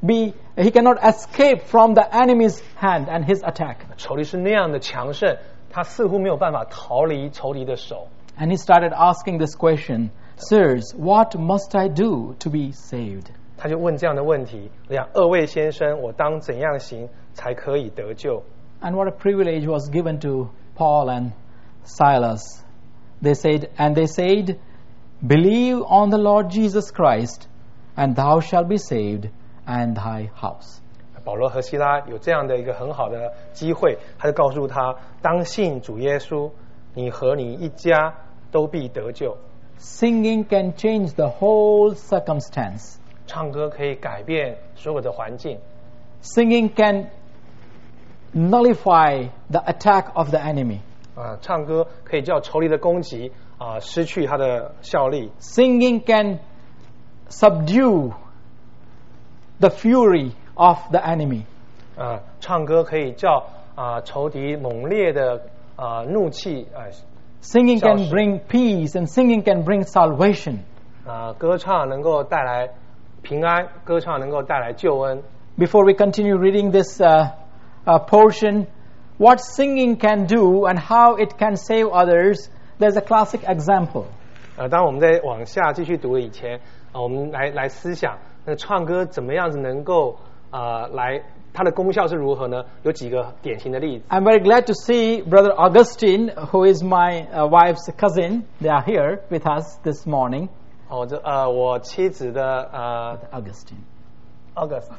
escape from the enemy's hand and his attack. 仇敌是那样的强盛，他似乎没有办法逃离仇敌的手。 And he started asking this question, Sirs, what must I do to be saved? 他就问这样的问题：我想，二位先生，我当怎样行才可以得救？ And what a privilege was given to Paul and Silas. They said, Believe on the Lord Jesus Christ, and thou shalt be saved, and thy house. 保罗和希拉有这样的一个很好的机会，他就告诉他：当信主耶稣，你和你一家都必得救。 Singing can change the whole circumstance. 唱歌可以改变所有的环境， Singing can nullify the attack of the enemy. 唱歌可以叫仇敌的攻击失去它的效力。 Singing can subdue the fury of the enemy. 唱歌可以叫仇敌猛烈的怒气 Singing can bring peace, and singing can bring salvation. 歌唱能够带来平安，歌唱能够带来救恩。 Before we continue reading this portion, what singing can do and how it can save others, there's a classic example. 当我们在往下继续读以前，我们来思想，那唱歌怎么样子能够它的功效是如何呢？有几个典型的例子。 I'm very glad to see Brother Augustine, who is my wife's cousin. They are here with us this morning. 我妻子的 Augustine.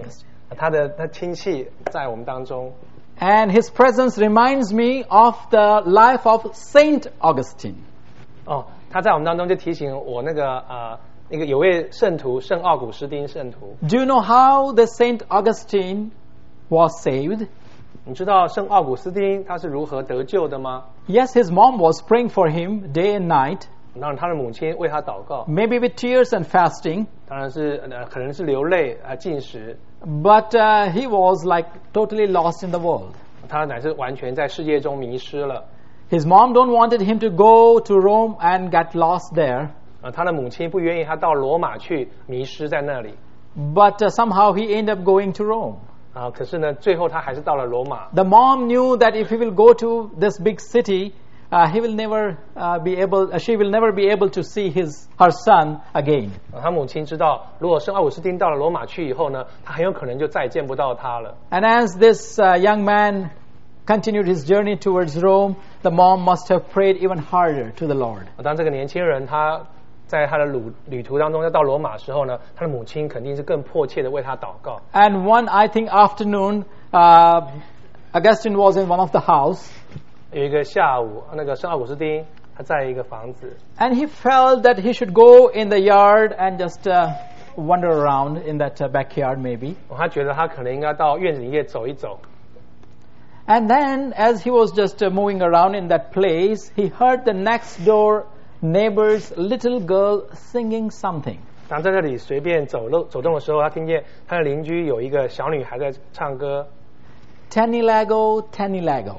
他的亲戚在我们当中。 And his presence reminds me of the life of Saint Augustine. 哦，他在我们当中就提醒我那个有位圣徒圣奥古斯丁圣徒。 Do you know how the Saint Augustine was saved? 你知道圣奥古斯丁他是如何得救的吗？ Yes, his mom was praying for him day and night, 当然他的母亲为他祷告， maybe with tears and fasting, 当然是可能是流泪禁食， but he was like totally lost in the world. 他乃是完全在世界中迷失了。 His mom don't wanted him to go to Rome and get lost there, 他的母亲不愿意他到罗马去迷失在那里， but somehow he ended up going to Rome. 可是呢，最后他还是到了罗马。 The mom knew that if he will go to this big city, she will never be able to see her son again. 他母亲知道，如果圣奥古斯丁到了罗马去以后呢，他很有可能就再也见不到他了。 And as this young man continued his journey towards Rome, the mom must have prayed even harder to the Lord. 当这个年轻人他在他的旅途当中要到罗马的时候呢，他的母亲肯定是更迫切的为他祷告。 And one, I think, afternoon, Augustine was in one of the house, 有一个下午，那个圣奥古斯丁他在一个房子， and he felt that he should go in the yard and just wander around in that backyard maybe. 他觉得他可能应该到院子里面走一走。 And then, as he was just moving around in that place, he heard the next door neighbor's little girl singing something. 当在这里随便走动的时候，他听见他的邻居有一个小女孩在唱歌。 Tanilago, Tanilago.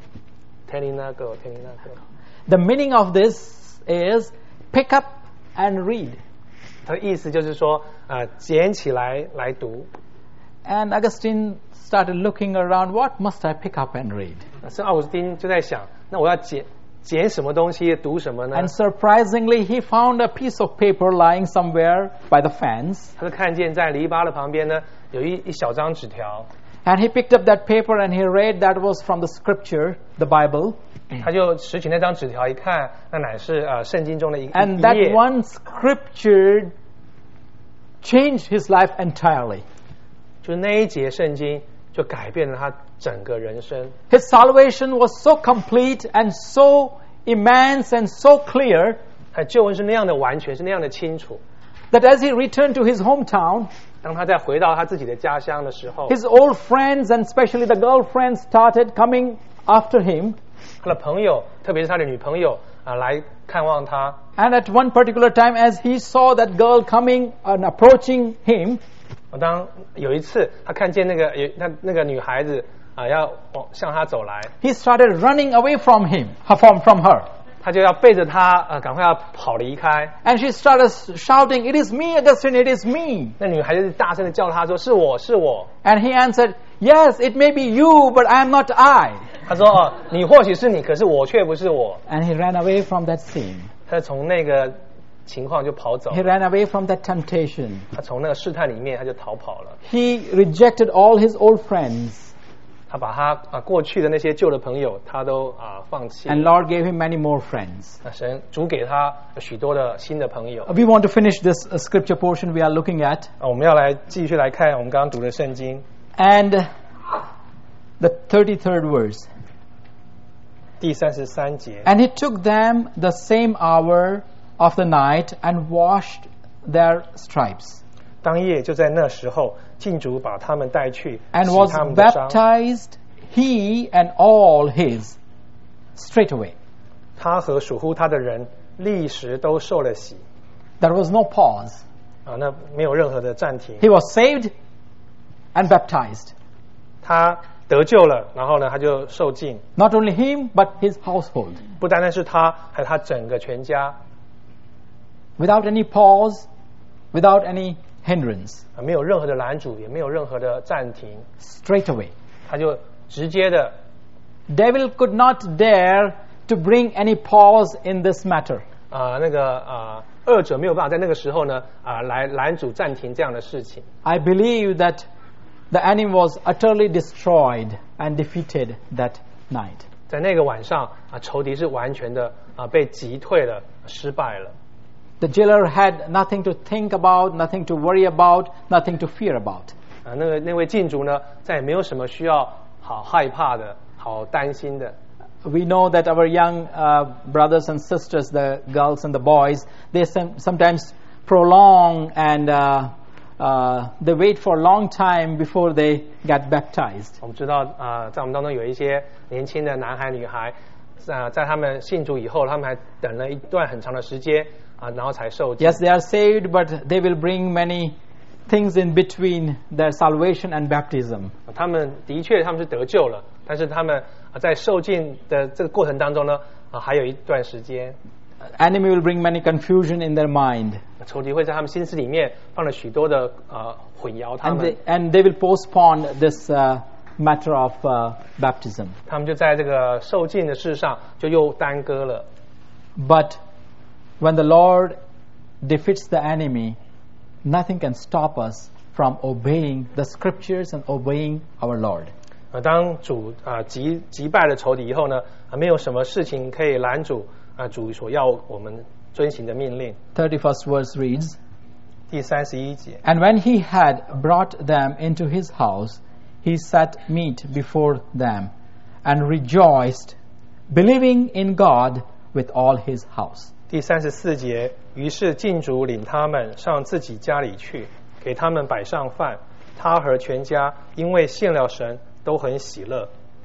Tanilago. The meaning of this is pick up and read. 它的意思就是说，捡起来读。 And Augustine started looking around, what must I pick up and read? 圣奥古斯丁就在想，那我要捡什么东西，读什么呢？ And surprisingly, he found a piece of paper lying somewhere by the fence. 他就看见在篱笆的旁边呢，有一小张纸条。 And he picked up that paper and he read that was from the scripture, the Bible. 他就拾起那张纸条一看，那乃是圣经中的一页。 And that one scripture changed his life entirely. 就那一节圣经就改变了他整个人生。 His salvation was so complete and so immense and so clear 他救恩是那样的完全，是那样的清楚。 that as he returned to his hometown, 当他再回到他自己的家乡的时候， his old friends and especially the girlfriends started coming after him. 他的朋友，特别是他的女朋友来看望他。 And at one particular time, as he saw that girl coming and approaching him, 当有一次他看见那个女孩子要向他走来， he started running away from her. 他就要背着他赶快要跑离开。 And she started shouting, "It is me, Augustine, it is me." 那女孩子大声的叫他说：“是我，是我。” And he answered, "Yes, it may be you, but I am not I." 他说：“你或许是你，可是我却不是我。” And he ran away from that scene. 他从那个情况就跑走， He ran away from that temptation. 他从那个试探里面他就逃跑了。 He rejected all his old friends. 他把他过去的那些旧的朋友他都放弃。 And Lord gave him many more friends. 神主给他许多的新的朋友。 We want to finish this scripture portion we are looking at. 我们要来继续来看我们刚刚读的圣经。 And the 33rd verse. 第33节。 And he took them the same hour of the night and washed their stripes. 当夜就在那时候，禁主把他们带去， And 洗 was 他们的伤。 baptized, he and all his, straightway. 他和属乎他的人立时都受了洗。 There was no pause. 那没有任何的暂停。 He was saved and baptized. 他得救了，然后呢，他就受浸。 Not only him, but his household. 不单单是他，还有他整个全家。 Without any pause, without any hindrance. 没有任何的拦阻，也没有任何的暂停。 Straight away. 他就直接的。 Devil could not dare to bring any pause in this matter. 恶者没有办法在那个时候呢来拦阻暂停这样的事情。 I believe that the enemy was utterly destroyed and defeated that night. 在那个晚上仇敌是完全的被击退了，失败了。 The jailer had nothing to think about, nothing to worry about, nothing to fear about. 那位禁足呢，再也没有什么需要好害怕的、好担心的。 We know that our young brothers and sisters, the girls and the boys, they sometimes prolong and they wait for a long time before they get baptized. 我们知道在我们当中有一些年轻的男孩女孩，在他们信主以后，他们还等了一段很长的时间然后才受浸。 Yes, they are saved, but they will bring many things in between their salvation and baptism. 他们的确他们是得救了，但是他们在受浸的这个过程当中呢，还有一段时间。 Enemy will bring many confusion in their mind. 仇敌会在他们心思里面放了许多的混淆他们。 And they will postpone this matter of baptism. 他们就在这个受浸的事上就又耽搁了。 But when the Lord defeats the enemy, nothing can stop us from obeying the scriptures and obeying our Lord. 当主击败了仇敌以后呢，没有什么事情可以拦阻主所要我们遵行的命令。 31st verse reads, 第31节。 And when he had brought them into his house, he set meat before them, and rejoiced, believing in God with all his house. 第34节，于是禁主领他们上自己家里去，给他们摆上饭，他和全家因为信了神，都很喜乐。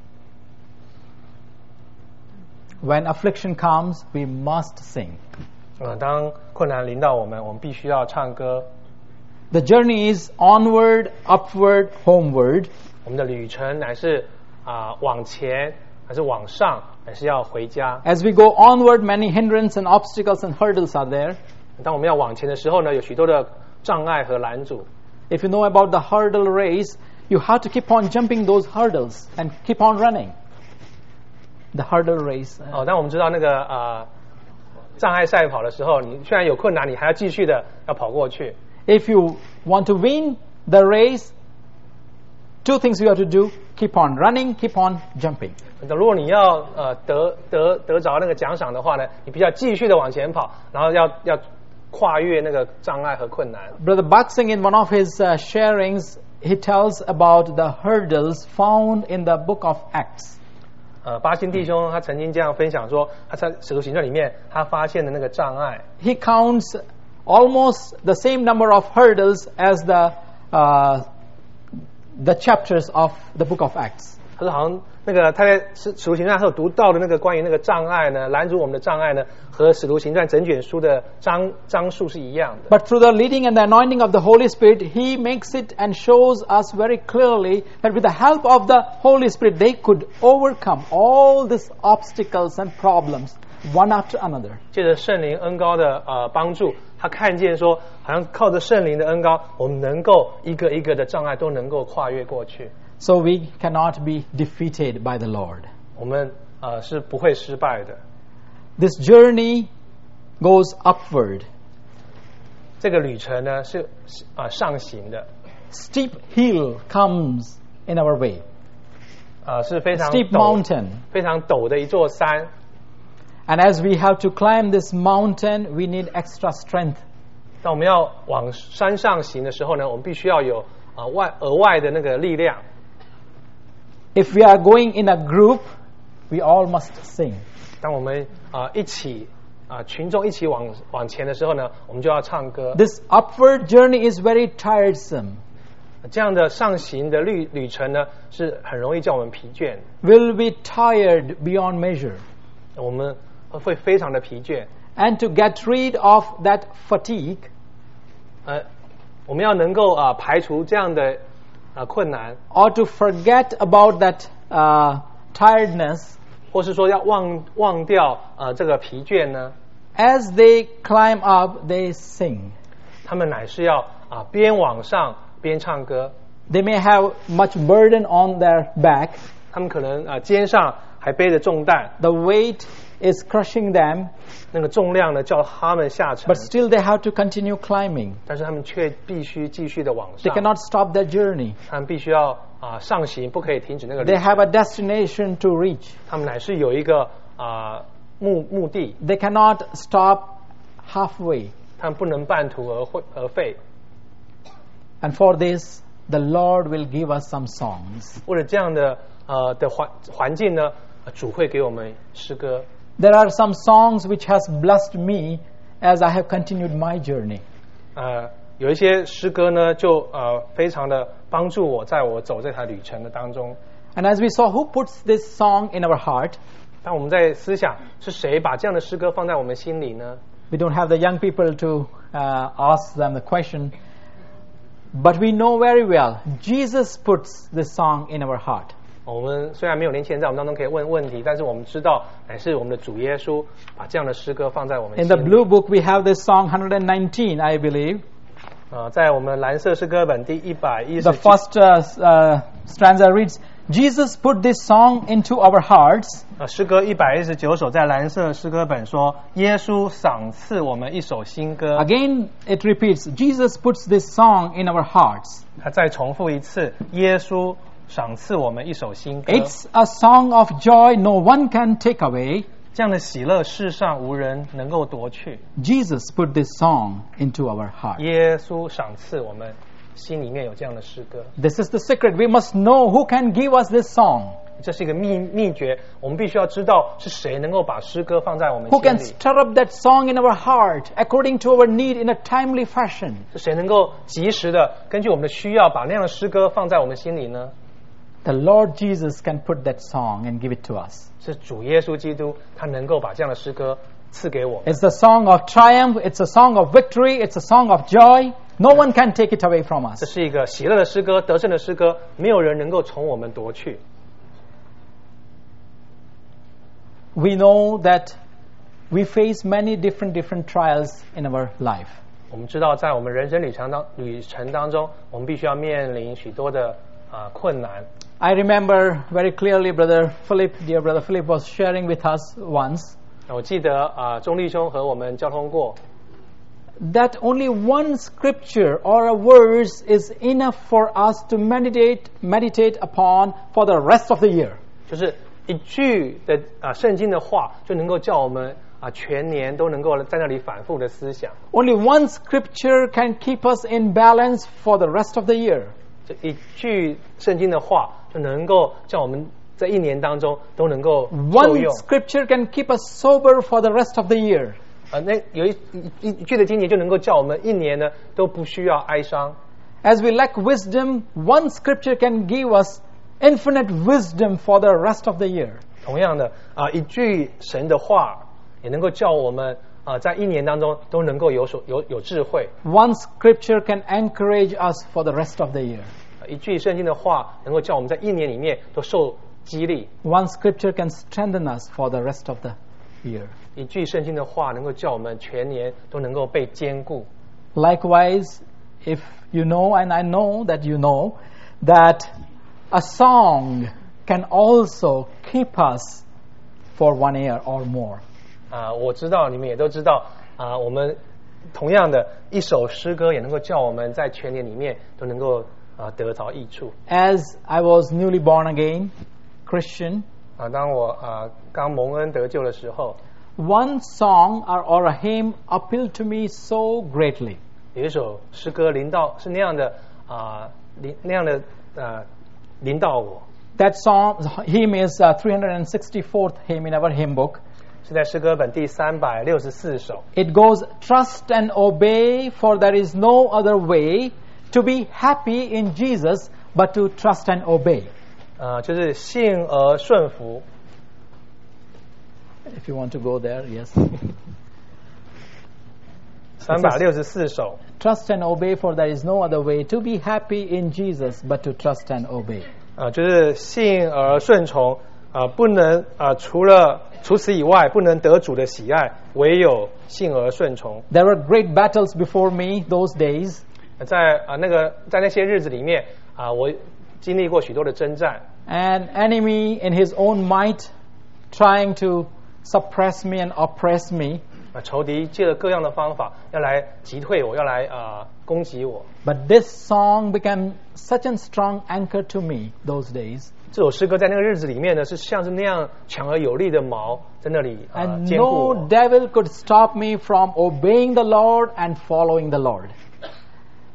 When affliction comes, we must sing. 当困难临到我们必须要唱歌。 The journey is onward, upward, homeward. 我们的旅程乃是往前，还是往上，还是要回家。 As we go onward, many hindrances and obstacles and hurdles are there. 当我们要往前的时候呢，有许多的障碍和拦阻。 If you know about the hurdle race, you have to keep on jumping those hurdles and keep on running. The hurdle race. 当我们知道那个障碍赛跑的时候，你虽然有困难，你还要继续的要跑过去。 If you want to win the race, two things you have to do: keep on running, keep on jumping. 如果你要得着那个奖赏的话呢，你必须要继续的往前跑，然后要跨越那个障碍和困难。 Brother Batsing, in one of his sharings, he tells about the hurdles found in the book of Acts. 巴辛弟兄他曾经这样分享说，他在使徒行传里面他发现的那个障碍。 He counts almost the same number of hurdles as the chapters of the book of Acts. 他说好像那个他在使徒行传他有读到的那个关于那个障碍呢，拦阻我们的障碍呢，和使徒行传整卷书的章数是一样的。 But through the leading and the anointing of the Holy Spirit, He makes it and shows us very clearly that with the help of the Holy Spirit, they could overcome all these obstacles and problems one after another. 借着圣灵恩膏的帮助，他看见说，好像靠着圣灵的恩膏，我们能够一个一个的障碍都能够跨越过去。 So we cannot be defeated by the Lord. 我们是不会失败的。 This journey goes upward. 这个旅程呢是上行的。 Steep hill comes in our way. 是非常 Steep mountain. 非常陡的一座山。 And as we have to climb this mountain, we need extra strength. 当我们要往山上行的时候呢，我们必须要有额外的那个力量。 If we are going in a group, we all must sing. 当我们一起群众一起往前的时候呢，我们就要唱歌。 This upward journey is very tiresome. 这样的上行的旅程呢，是很容易叫我们疲倦。 Will be tired beyond measure. 我们会非常的疲倦。 And to get rid of that fatigue, 我们要能够排除这样的困难， or to forget about that tiredness, 或是说要忘掉这个疲倦呢？ as they climb up, they sing. 他们乃是要边往上边唱歌。 They may have much burden on their back. 他们可能肩上还背着重担， The weight is crushing them, 那个重量呢叫他们下沉 but， still they have to continue climbing. 但是他们却必须继续的往 They 上， cannot stop their journey. 他们必须要上行，不可以停止那个旅 They 程。 have a destination to reach. 他们乃是有一个目的， They cannot stop halfway. 他们不能半途而废。 And for this, the Lord will give us some songs. 为了这样的环境呢，主会给我们诗歌。 There are some songs which has blessed me as I have continued my journey. 有一些诗歌呢，就非常的帮助我，在我走这条旅程的当中。 And as we saw, who puts this song in our heart? 当我们在思想是谁把这样的诗歌放在我们心里呢？ We don't have the young people to ask them the question, but we know very well Jesus puts this song in our heart. 我们虽然没有年轻人在我们当中可以问问题，但是我们知道，乃是我们的主耶稣把这样的诗歌放在我们心 In 里。 the blue book, we have this song 119, I believe. 在我们蓝色诗歌本第119 The first stanza reads, Jesus put this song into our hearts. 诗歌119首在蓝色诗歌本说，耶稣赏赐我们一首新歌。 Again, it repeats, Jesus puts this song in our hearts. 他再重复一次，耶稣赏赐我们一首新歌。 It's a song of joy no one can take away. 这样的喜乐，世上无人能够夺去。 Jesus put this song into our heart. 耶稣赏赐我们心里面有这样的诗歌。 This is the secret. We must know who can give us this song. 这是一个秘诀，我们必须要知道是谁能够把诗歌放在我们 Who 心 can 里， stir up that song in our heart according to our need in a timely fashion. 是谁能够及时的根据我们的需要把那样的诗歌放在我们心里呢？ The Lord Jesus can put that song and give it to us. 是主耶稣基督，他能够把这样的诗歌赐给我们。 It's a song of triumph. It's a song of victory. It's a song of joy. No one can take it away from 这 us. 是一个喜乐的诗歌，得胜的诗歌，没有人能够从我们夺去。 We know that we face many different trials in our life. 我们知道，在我们人生旅程当中，我们必须要面临许多的困难。 I remember very clearly, dear brother Philip was sharing with us once 我记得钟立兄和我们交通过， that only one scripture or a verse is enough for us to meditate upon for the rest of the year. 就是一句的圣经的话，就能够叫我们全年都能够在那里反复的思想。 Only one scripture can keep us in balance for the rest of the year. 这一句圣经的话，就能够叫我们在一年当中都能够受 One 用。 scripture can keep us sober for the rest of the year. 那有一句的经节就能够叫我们一年呢都不需要哀伤。 As we lack wisdom, one scripture can give us infinite wisdom for the rest of the year. 同样的一句神的话也能够叫我们在一年当中都能够有智慧。 One scripture can encourage us for the rest of the year. 一句圣经的话能够叫我们在一年里面都受激励。 One scripture can strengthen us for the rest of the year. 一句圣经的话能够叫我们全年都能够被坚固。 Likewise, if you know, and I know that you know, that a song can also keep us for 1 year or more. 我知道你们也都知道我们同样的一首诗歌也能够叫我们在全年里面都能够得着益处。 As I was newly born again Christian, 当我刚蒙恩得救的时候， one song or a hymn appealed to me so greatly. 有一首诗歌是那样的临到我。 That hymn is 364th hymn in our hymn book. 是在诗歌本第364首。 It goes, trust and obey, for there is no other way to be happy in Jesus but to trust and obey. 就是信而顺服。 If you want to go there, yes. 364首。 Trust and obey, for there is no other way to be happy in Jesus but to trust and obey. 就是信而顺从，不能除此以外不能得主的喜爱，唯有信而顺从。 There were great battles before me those days. 在那些日子里面我经历过许多的征战。 An enemy in his own might trying to suppress me and oppress me. 仇敌借了各样的方法要来击退我，要来攻击我。 But this song became such a strong anchor to me those days. 这首诗歌在那个日子里面呢，是像是那样强而有力的矛在那里 And 坚固 no 我。 devil could stop me from obeying the Lord and following the Lord.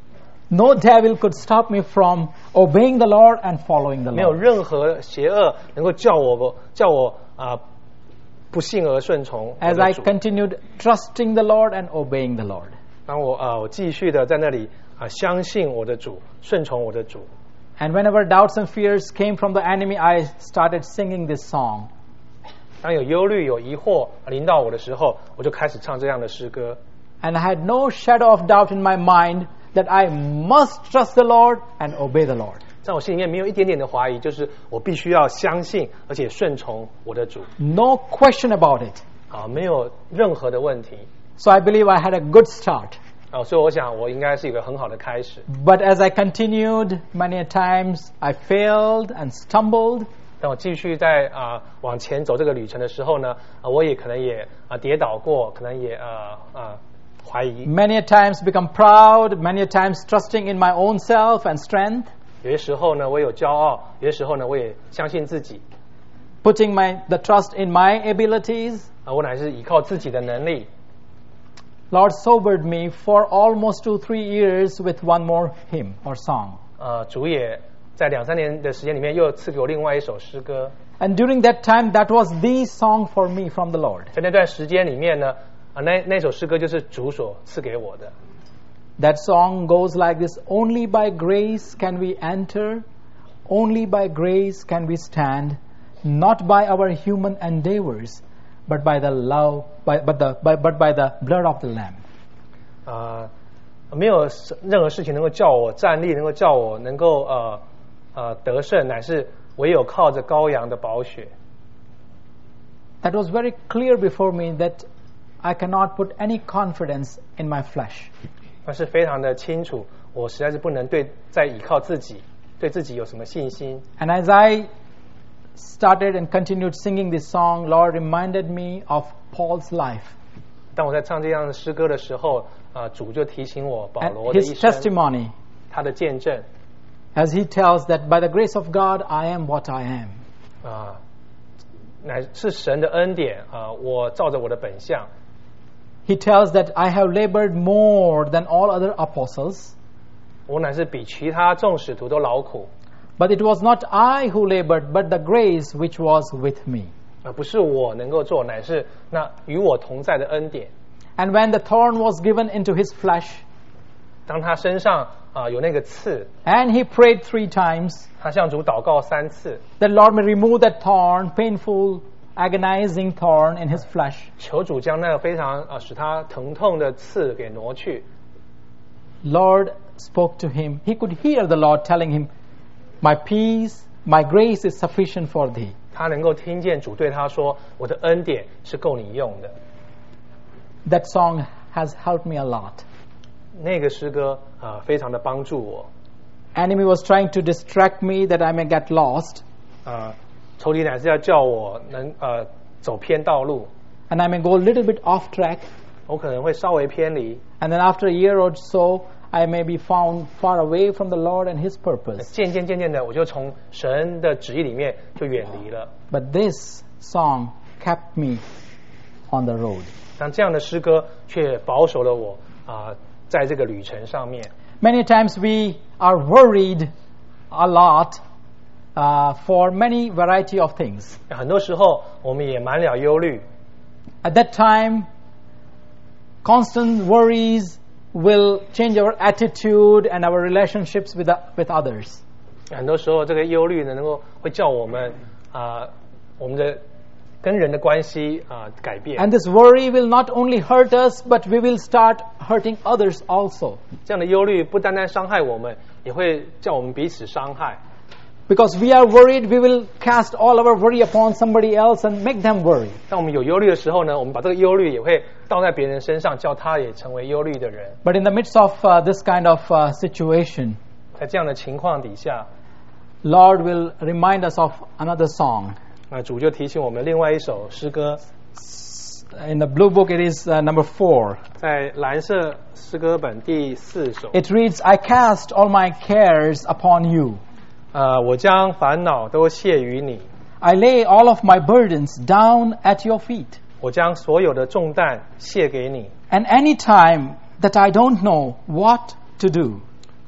No devil could stop me from obeying the Lord and following the 没有 Lord. 任何邪恶能够叫我不信而顺从我 As 的 I 主。 continued trusting the Lord and obeying the Lord. 当我继续的在那里相信我的主，顺从我的主。 And whenever doubts and fears came from the enemy, I started singing this song. 当有忧虑、有疑惑临到我的时候，我就开始唱这样的诗歌。 And I had no shadow of doubt in my mind that I must trust the Lord and obey the Lord. 在我心里面没有一点点的怀疑，就是我必须要相信而且顺从我的主 No question about it. 没有任何的问题 So I believe I had a good start. 所以我想我应该是一个很好的开始。 But as I continued, many a times I failed and stumbled. 当我继续在往前走这个旅程的时候呢，我也可能也跌倒过，可能也怀疑。 Many a times become proud, many a times trusting in my own self and strength, 有些时候呢，我有骄傲；有些时候呢，我也相信自己。 putting the trust in my abilities. 我乃是依靠自己的能力。 Lord sobered me for almost 2-3 years with one more hymn or song. 主也在2-3年的时间里面，又赐给我另外一首诗歌。 And during that time, that was the song for me from the Lord. 在那段时间里面呢，那首诗歌就是主所赐给我的。 That song goes like this: Only by grace can we enter, only by grace can we stand, not by our human endeavors, but by the blood of the Lamb. 没有任何事情能够叫我站立，能够叫我能够得胜，乃是唯有靠着羔羊的宝血。 That was very clear before me that I cannot put any confidence in my flesh. 那是非常的清楚，我实在是不能再依靠自己，对自己有什么信心。 And as I started and continued singing this song, Lord reminded me of Paul's life 当我在唱这样的诗歌的时候，主就提醒我保 and 罗的 his 一生， testimony, 他的见证 as he tells that by the grace of God, I am what I am. 乃是神的恩典我照着我的本相。 He tells that I have labored more than all other apostles, 我乃是比其他众使徒都劳苦， but it was not I who labored, but the grace which was with me. 不是我能够做，乃是那与我同在的恩典。 And when the thorn was given into his flesh, 当他身上有那个刺， and he prayed 3 times, 他向主祷告3次， that Lord may remove that thorn, painful, agonizing thorn in his flesh. 求主将那个非常使他疼痛的刺给挪去。 Lord spoke to him. He could hear the Lord telling him, "My peace, my grace is sufficient for thee." 他能够听见主对他说：“我的恩典是够你用的。” That song has helped me a lot. 那个诗歌非常的帮助我。 Enemy was trying to distract me that I may get lost, 仇敌乃是要叫我能走偏道路， and I may go a little bit off track, 我可能会稍微偏离。 and then after a year or so, I may be found far away from the Lord and His purpose. 渐渐的，我就从神的旨意里面就远离了。 But this song kept me on the road. 但这样的诗歌却保守了我在这个旅程上面。 Many times we are worried a lot for many variety of things. 很多时候我们也满了忧虑。 At that time, constant worries will change our attitude and our relationships with others. 很多时候，这个忧虑呢，会叫我们我们的跟人的关系改变。 And this worry will not only hurt us, but we will start hurting others also. 这样的忧虑不单单伤害我们，也会叫我们彼此伤害。 Because we are worried, we will cast all our worry upon somebody else and make them worry. 当我们有忧虑的时候呢，我们把这个忧虑也会倒在别人身上，叫他也成为忧虑的人。 But in the midst of this kind of situation, 在这样的情况底下， Lord will remind us of another song. 主就提醒我们另外一首诗歌， In the blue book, it is number 4. 在蓝色诗歌本第4首。 It reads, "I cast all my cares upon you. 我将烦恼都卸于你， I lay all of my burdens down at your feet. 我将所有的重担卸给你。 And any time that I don't know what to do,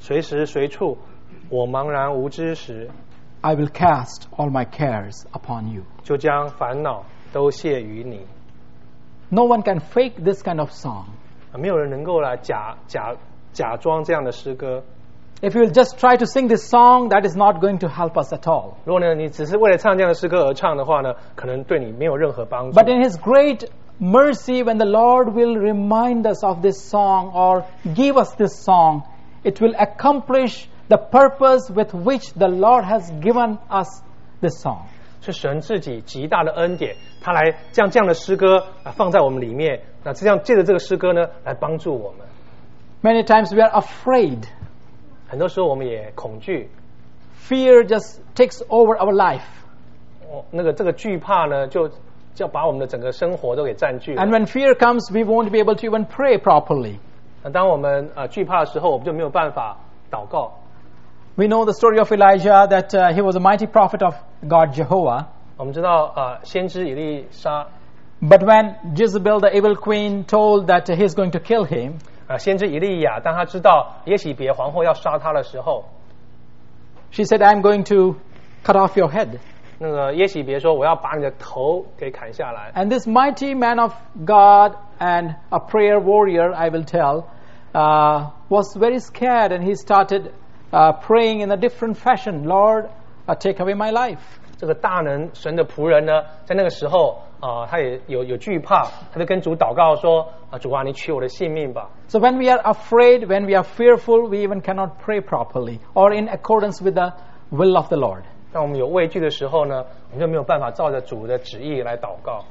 随时随处我茫然无知时， I will cast all my cares upon you. 就将烦恼都卸于你。 No one can fake this kind of song. 没有人能够来假装这样的诗歌。 If you will just try to sing this song, that is not going to help us at all. 如果呢，你只是为了唱这样的诗歌而唱的话呢，可能对你没有任何帮助。 But in His great mercy, when the Lord will remind us of this song or give us this song, it will accomplish the purpose with which the Lord has given us this song. 是神自己极大的恩典，他来将这样的诗歌放在我们里面，那这样借着这个诗歌呢，来帮助我们。 Many times we are afraid. 很多时候我们也恐惧， Fear just takes over our life. 这个惧怕呢，就把我们的整个生活都给占据了。 And when fear comes, we won't be able to even pray properly. 那当我们惧怕的时候，我们就没有办法祷告。 We know the story of Elijah, that he was a mighty prophet of God Jehovah. 我们知道先知以利沙， But when Jezebel, the evil queen, told that he's going to kill him, 先知以利亚，当他知道耶洗别皇后要杀他的时候， she said, I'm going to cut off your head. 那个耶洗别说：“我要把你的头给砍下来。” And this mighty man of God and a prayer warrior, I will tell, was very scared, and he started praying in a different fashion. Lord, take away my life. 这个大能神的仆人呢，在那个时候他也有惧怕，他就跟主祷告说：“主啊，你取我的性命吧。” So when we are afraid, when we are fearful, we even cannot pray properly or in accordance with the will of the Lord. 当我们有畏惧的时候呢，我们就没有办法照着主的旨意来祷告。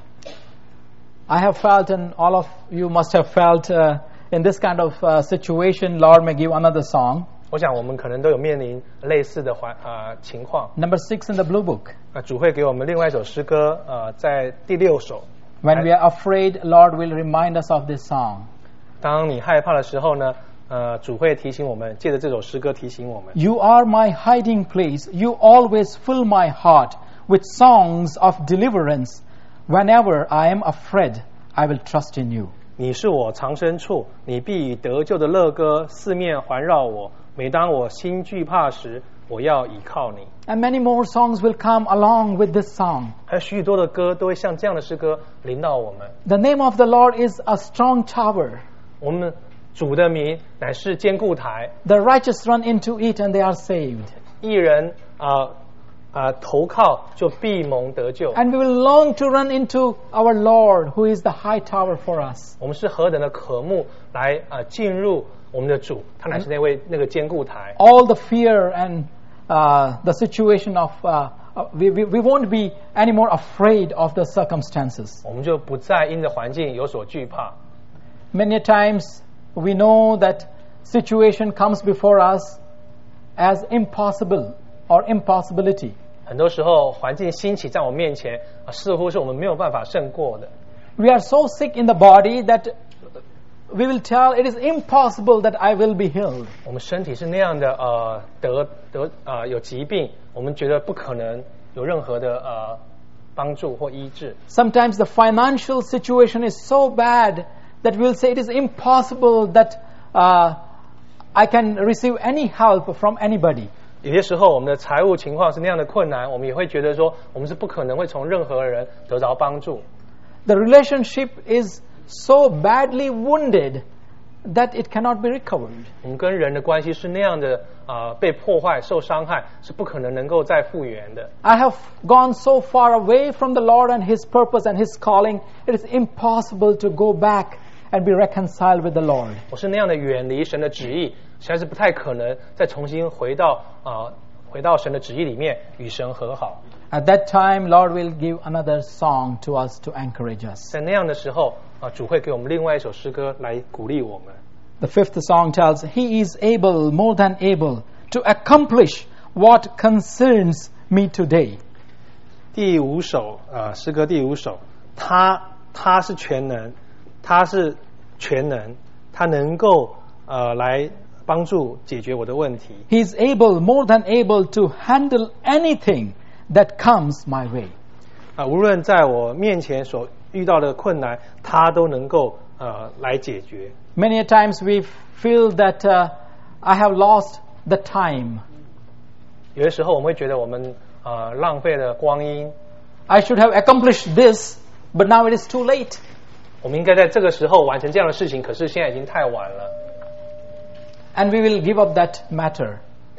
I have felt, and all of you must have felt, in this kind of situation, Lord may give another song. 我想我们可能都有面临类似的情况。 Number 6 in the blue book. 主会给我们另外一首诗歌，在第6首。 When we are afraid, Lord will remind us of this song. 当你害怕的时候呢，主会提醒我们，借着这首诗歌提醒我们。 You are my hiding place. You always fill my heart with songs of deliverance. Whenever I am afraid, I will trust in you. 你是我藏身处，你必以得救的乐歌四面环绕我。每当我心惧怕时，我要倚靠你。 And many more songs will come along with this song. 还有许许多的歌都会像这样的诗歌临到我们。 The name of the Lord is a strong tower. 我们主的名乃是坚固台， The righteous run into it and they are saved. 义人投靠就必蒙得救。 And we will long to run into our Lord, who is the high tower for us. 我们是何等的渴慕来进入我们的主，他乃是那个坚固台。 All the fear and the situation of we won't be any more afraid of the circumstances. 我们就不再因着环境有所惧怕。 Many times we know that situation comes before us as impossible or impossibility. 很多时候环境兴起在我们面前，似乎是我们没有办法胜过的。 We are so sick in the body that we will tell it is impossible that I will be healed. 我们身体是那样的有疾病，我们觉得不可能有任何的帮助或医治。 Sometimes the financial situation is so bad that we will say it is impossible that I can receive any help from anybody. 有些时候我们的财务情况是那样的困难，我们也会觉得说我们是不可能会从任何人得着帮助。 The relationship is so badly wounded that it cannot be recovered. 我们跟人的关系是那样的被破坏、受伤害，是不可能能够再复原的。 I have gone so far away from the Lord and His purpose and His calling, it is impossible to go back and be reconciled with the Lord. 我是那样的远离神的旨意，实在是不太可能再重新回到神的旨意里面与神和好。 At that time, Lord will give another song to us to encourage us. 在那样的时候主会给我们另外一首诗歌来鼓励我们。 The 5th song tells, He is able, more than able, to accomplish what concerns me today. 第5首诗歌第5首，他是全能，他是全能，他能够来帮助解决我的问题。 He is able, more than able, to handle anything that comes my way. 无论在我面前所遇到的困难，他都能够来解决。 Many a times we feel that I have lost the time. 有的时候我们会觉得我们浪费了光阴， I should have accomplished this, but now it is too late. 我们应该在这个时候完成这样的事情，可是现在已经太晚了。 And we will give up that matter.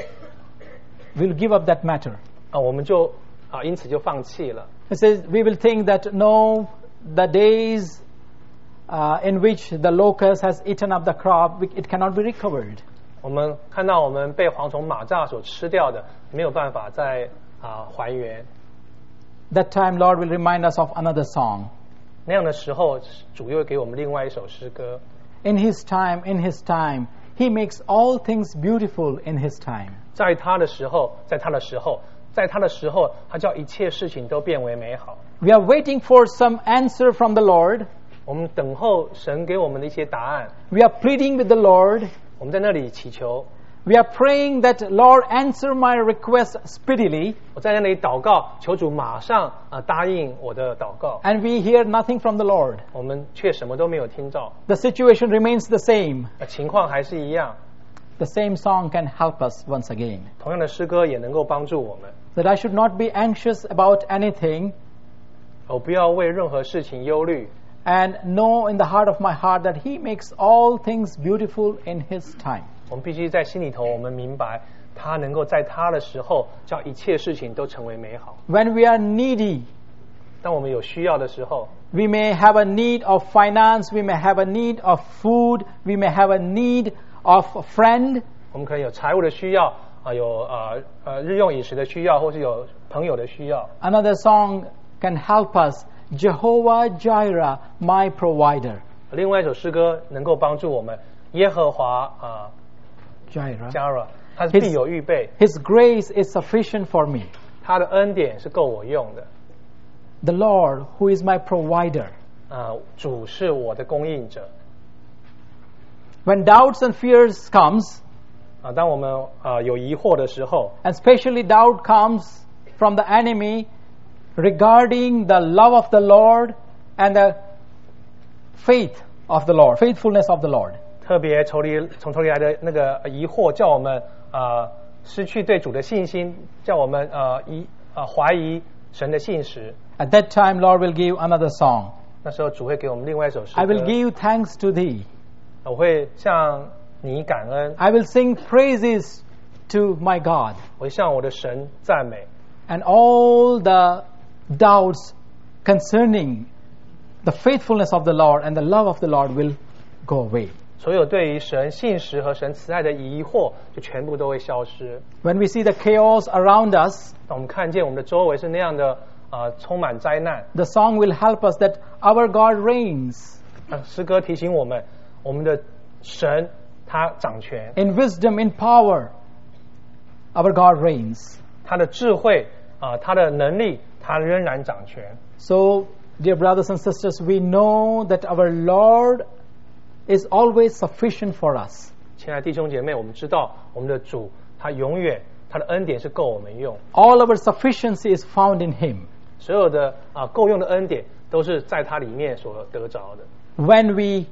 We'll give up that matter. 我们就因此就放弃了。 It says we will think that no, the days in which the locust has eaten up the crop, it cannot be recovered. 我们看到我们被蝗虫蚂蚱所吃掉的，没有办法再还原。 That time, Lord will remind us of another song. 那样的时候，主又会给我们另外一首诗歌。 In His time, He makes all things beautiful in His time. 在他的时候，在他的时候，在他的时候，他叫一切事情都变为美好。 We are waiting for some answer from the Lord. 我们等候神给我们的一些答案。 We are pleading with the Lord. 我们在那里祈求， We are praying that Lord answer my request speedily. 我在那里祷告，求主马上答应我的祷告。 And we hear nothing from the Lord. 我们却什么都没有听到， The situation remains the same. 情况还是一样。 The same song can help us once again. 同样的诗歌也能够帮助我们。 That I should not be anxious about anything, 我不要为任何事情忧虑， and know in the heart of my heart that He makes all things beautiful in His time. 我们必须在心里头，我们明白他能够在他的时候，叫一切事情都成为美好。 When we are needy, 当我们有需要的时候， we may have a need of finance, we may have a need of food, we may have a need of a friend. 我们可能有财务的需要有日用饮食的需要，或是有朋友的需要。 Another song can help us, Jehovah Jireh, my provider. 另外一首诗歌能够帮助我们，耶和华 Jireh. Jireh，他是必有预备， His grace is sufficient for me. 他的恩典是够我用的。 The Lord, who is my provider. 主是我的供应者。 When doubts and fears comes, 当我们有疑惑的时候， and especially doubt comes from the enemy regarding the love of the Lord and the faith of the Lord, faithfulness of the Lord. 特别从头里来的那个疑惑，叫我们失去对主的信心，叫我们怀疑神的信实。 At that time, Lord will give another song. 那时候主会给我们另外一首诗歌。 I will give thanks to Thee. 我会向你感恩， I will sing praises to my God. 我会向我的神赞美。 And all the doubts concerning the faithfulness of the Lord and the love of the Lord will go away. 所有对于神信实和神慈爱的疑惑，就全部都会消失。 When we see the chaos around us, 当我们看见我们的周围是那样的充满灾难， the song will help us that our God reigns. 诗歌提醒我们，我们的神他掌权， In wisdom, in power, our God reigns. 他的智慧他的能力，他仍然掌权。 So, dear brothers and sisters, we know that our Lord is always sufficient for us. 亲爱的弟兄姐妹，我们知道我们的主他永远他的恩典是够我们用， All our sufficiency is found in Him. 所有的够用的恩典都是在他里面所得着的。 When we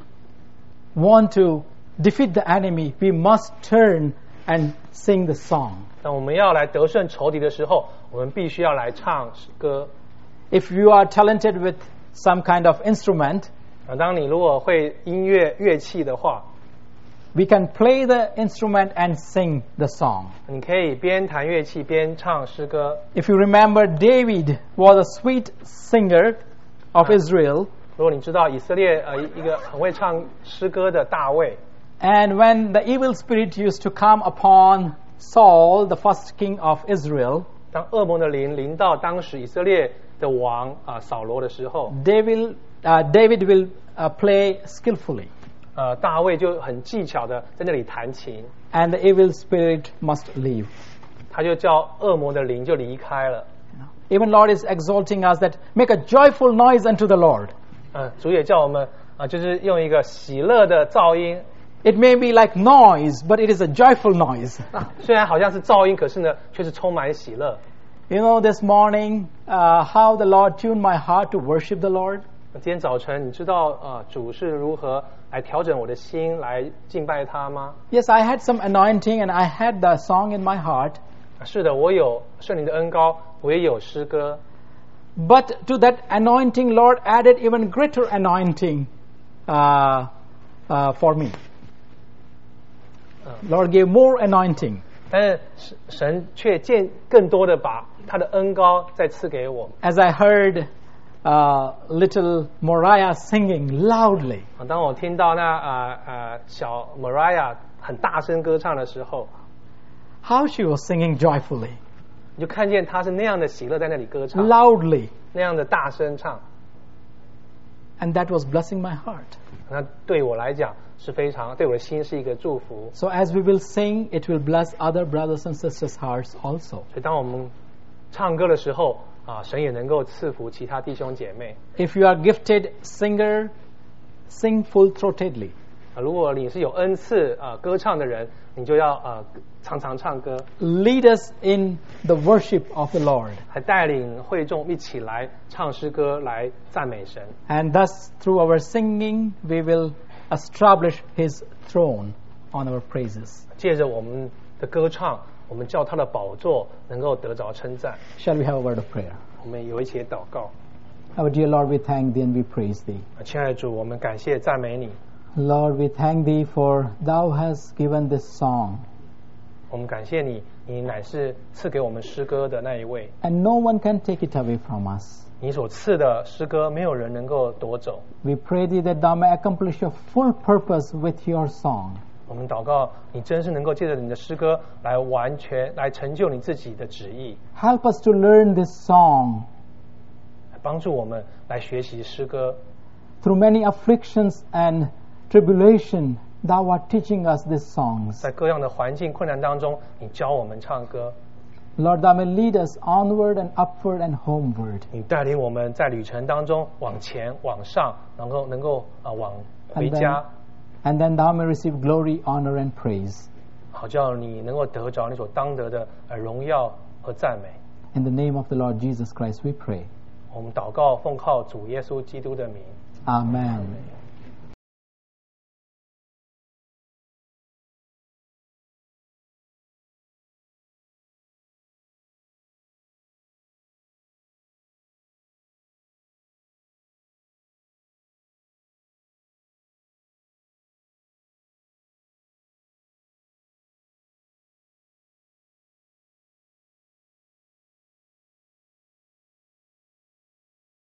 want to defeat the enemy, we must turn and sing the song. 当我们要来得胜仇敌的时候，我们必须要来唱诗歌。 If you are talented with some kind of instrument, 当你如果会乐器的话， we can play the instrument and sing the song. 你可以边弹乐器边唱诗歌。 If you remember, David was a sweet singer of Israel. 如果你知道以色列一个很会唱诗歌的大卫， And when the evil spirit used to come upon Saul, the first king of Israel, 当恶魔的灵临到当时以色列的王扫罗的时候， David will play skillfully. 大卫就很技巧的在那里弹琴， And the evil spirit must leave. 他就叫恶魔的灵就离开了。 Even Lord is exalting us that make a joyful noise unto the Lord. 主也叫我们就是用一个喜乐的噪音。 It may be like noise, but it is a joyful noise. 虽然好像是噪音，可是呢，却是充满喜乐。 You know, this morning, how the Lord tuned my heart to worship the Lord. 今天早晨你知道主是如何来调整我的心来敬拜他吗？ Yes, I had some anointing and I had the song in my heart. 是的，我有圣灵的恩膏，我也有诗歌。 But to that anointing, Lord added even greater anointing for me. Lord gave more anointing. 但是神却更多的把他的恩膏再赐给我们。 As I heard little Moriah singing loudly, 当我听到那小 Mariah 很大声歌唱的时候， how she was singing joyfully, 你就看见她是那样的喜乐在那里歌唱， loudly, 那样的大声唱， and that was blessing my heart. 那对我来讲是非常，对我的心是一个祝福。 So as we will sing, it will bless other brothers and sisters' hearts also. 所以当我们唱歌的时候神也能够赐福其他弟兄姐妹。 If you are gifted singer, sing full-throatedly. 如果你是有恩赐歌唱的人，你就要常常唱歌， Lead us in the worship of the Lord. 还带领会众一起来唱诗歌来赞美神。 And thus, through our singing, we will establish His throne on our praises. 借着我们的歌唱，我们叫他的宝座能够得着称赞。 Shall we have a word of prayer? 我们有一起祷告。 Our dear Lord, we thank Thee and we praise Thee. 亲爱的主，我们感谢赞美你。 Lord, we thank Thee for Thou hast given this song. 我们感谢你，你乃是赐给我们诗歌的那一位。 And no one can take it away from us. 你所赐的诗歌，没有人能够夺走。 We pray Thee that Thou may accomplish your full purpose with your song. 我们祷告，你真是能够借着你的诗歌来完全来成就你自己的旨意， Help us to learn this song. 来帮助我们来学习诗歌。 Through many afflictions and tribulation, Thou art teaching us these songs. 在各样的环境困难当中，你教我们唱歌， Lord, Thou may lead us onward and upward and homeward. 你带领我们在旅程当中往前往上，能够往回家， And then Thou may receive glory, honor, and praise. 好叫你能够得着你所当得的荣耀和赞美。 In the name of the Lord Jesus Christ we pray. 我们祷告，奉靠主耶稣基督的名。 Amen.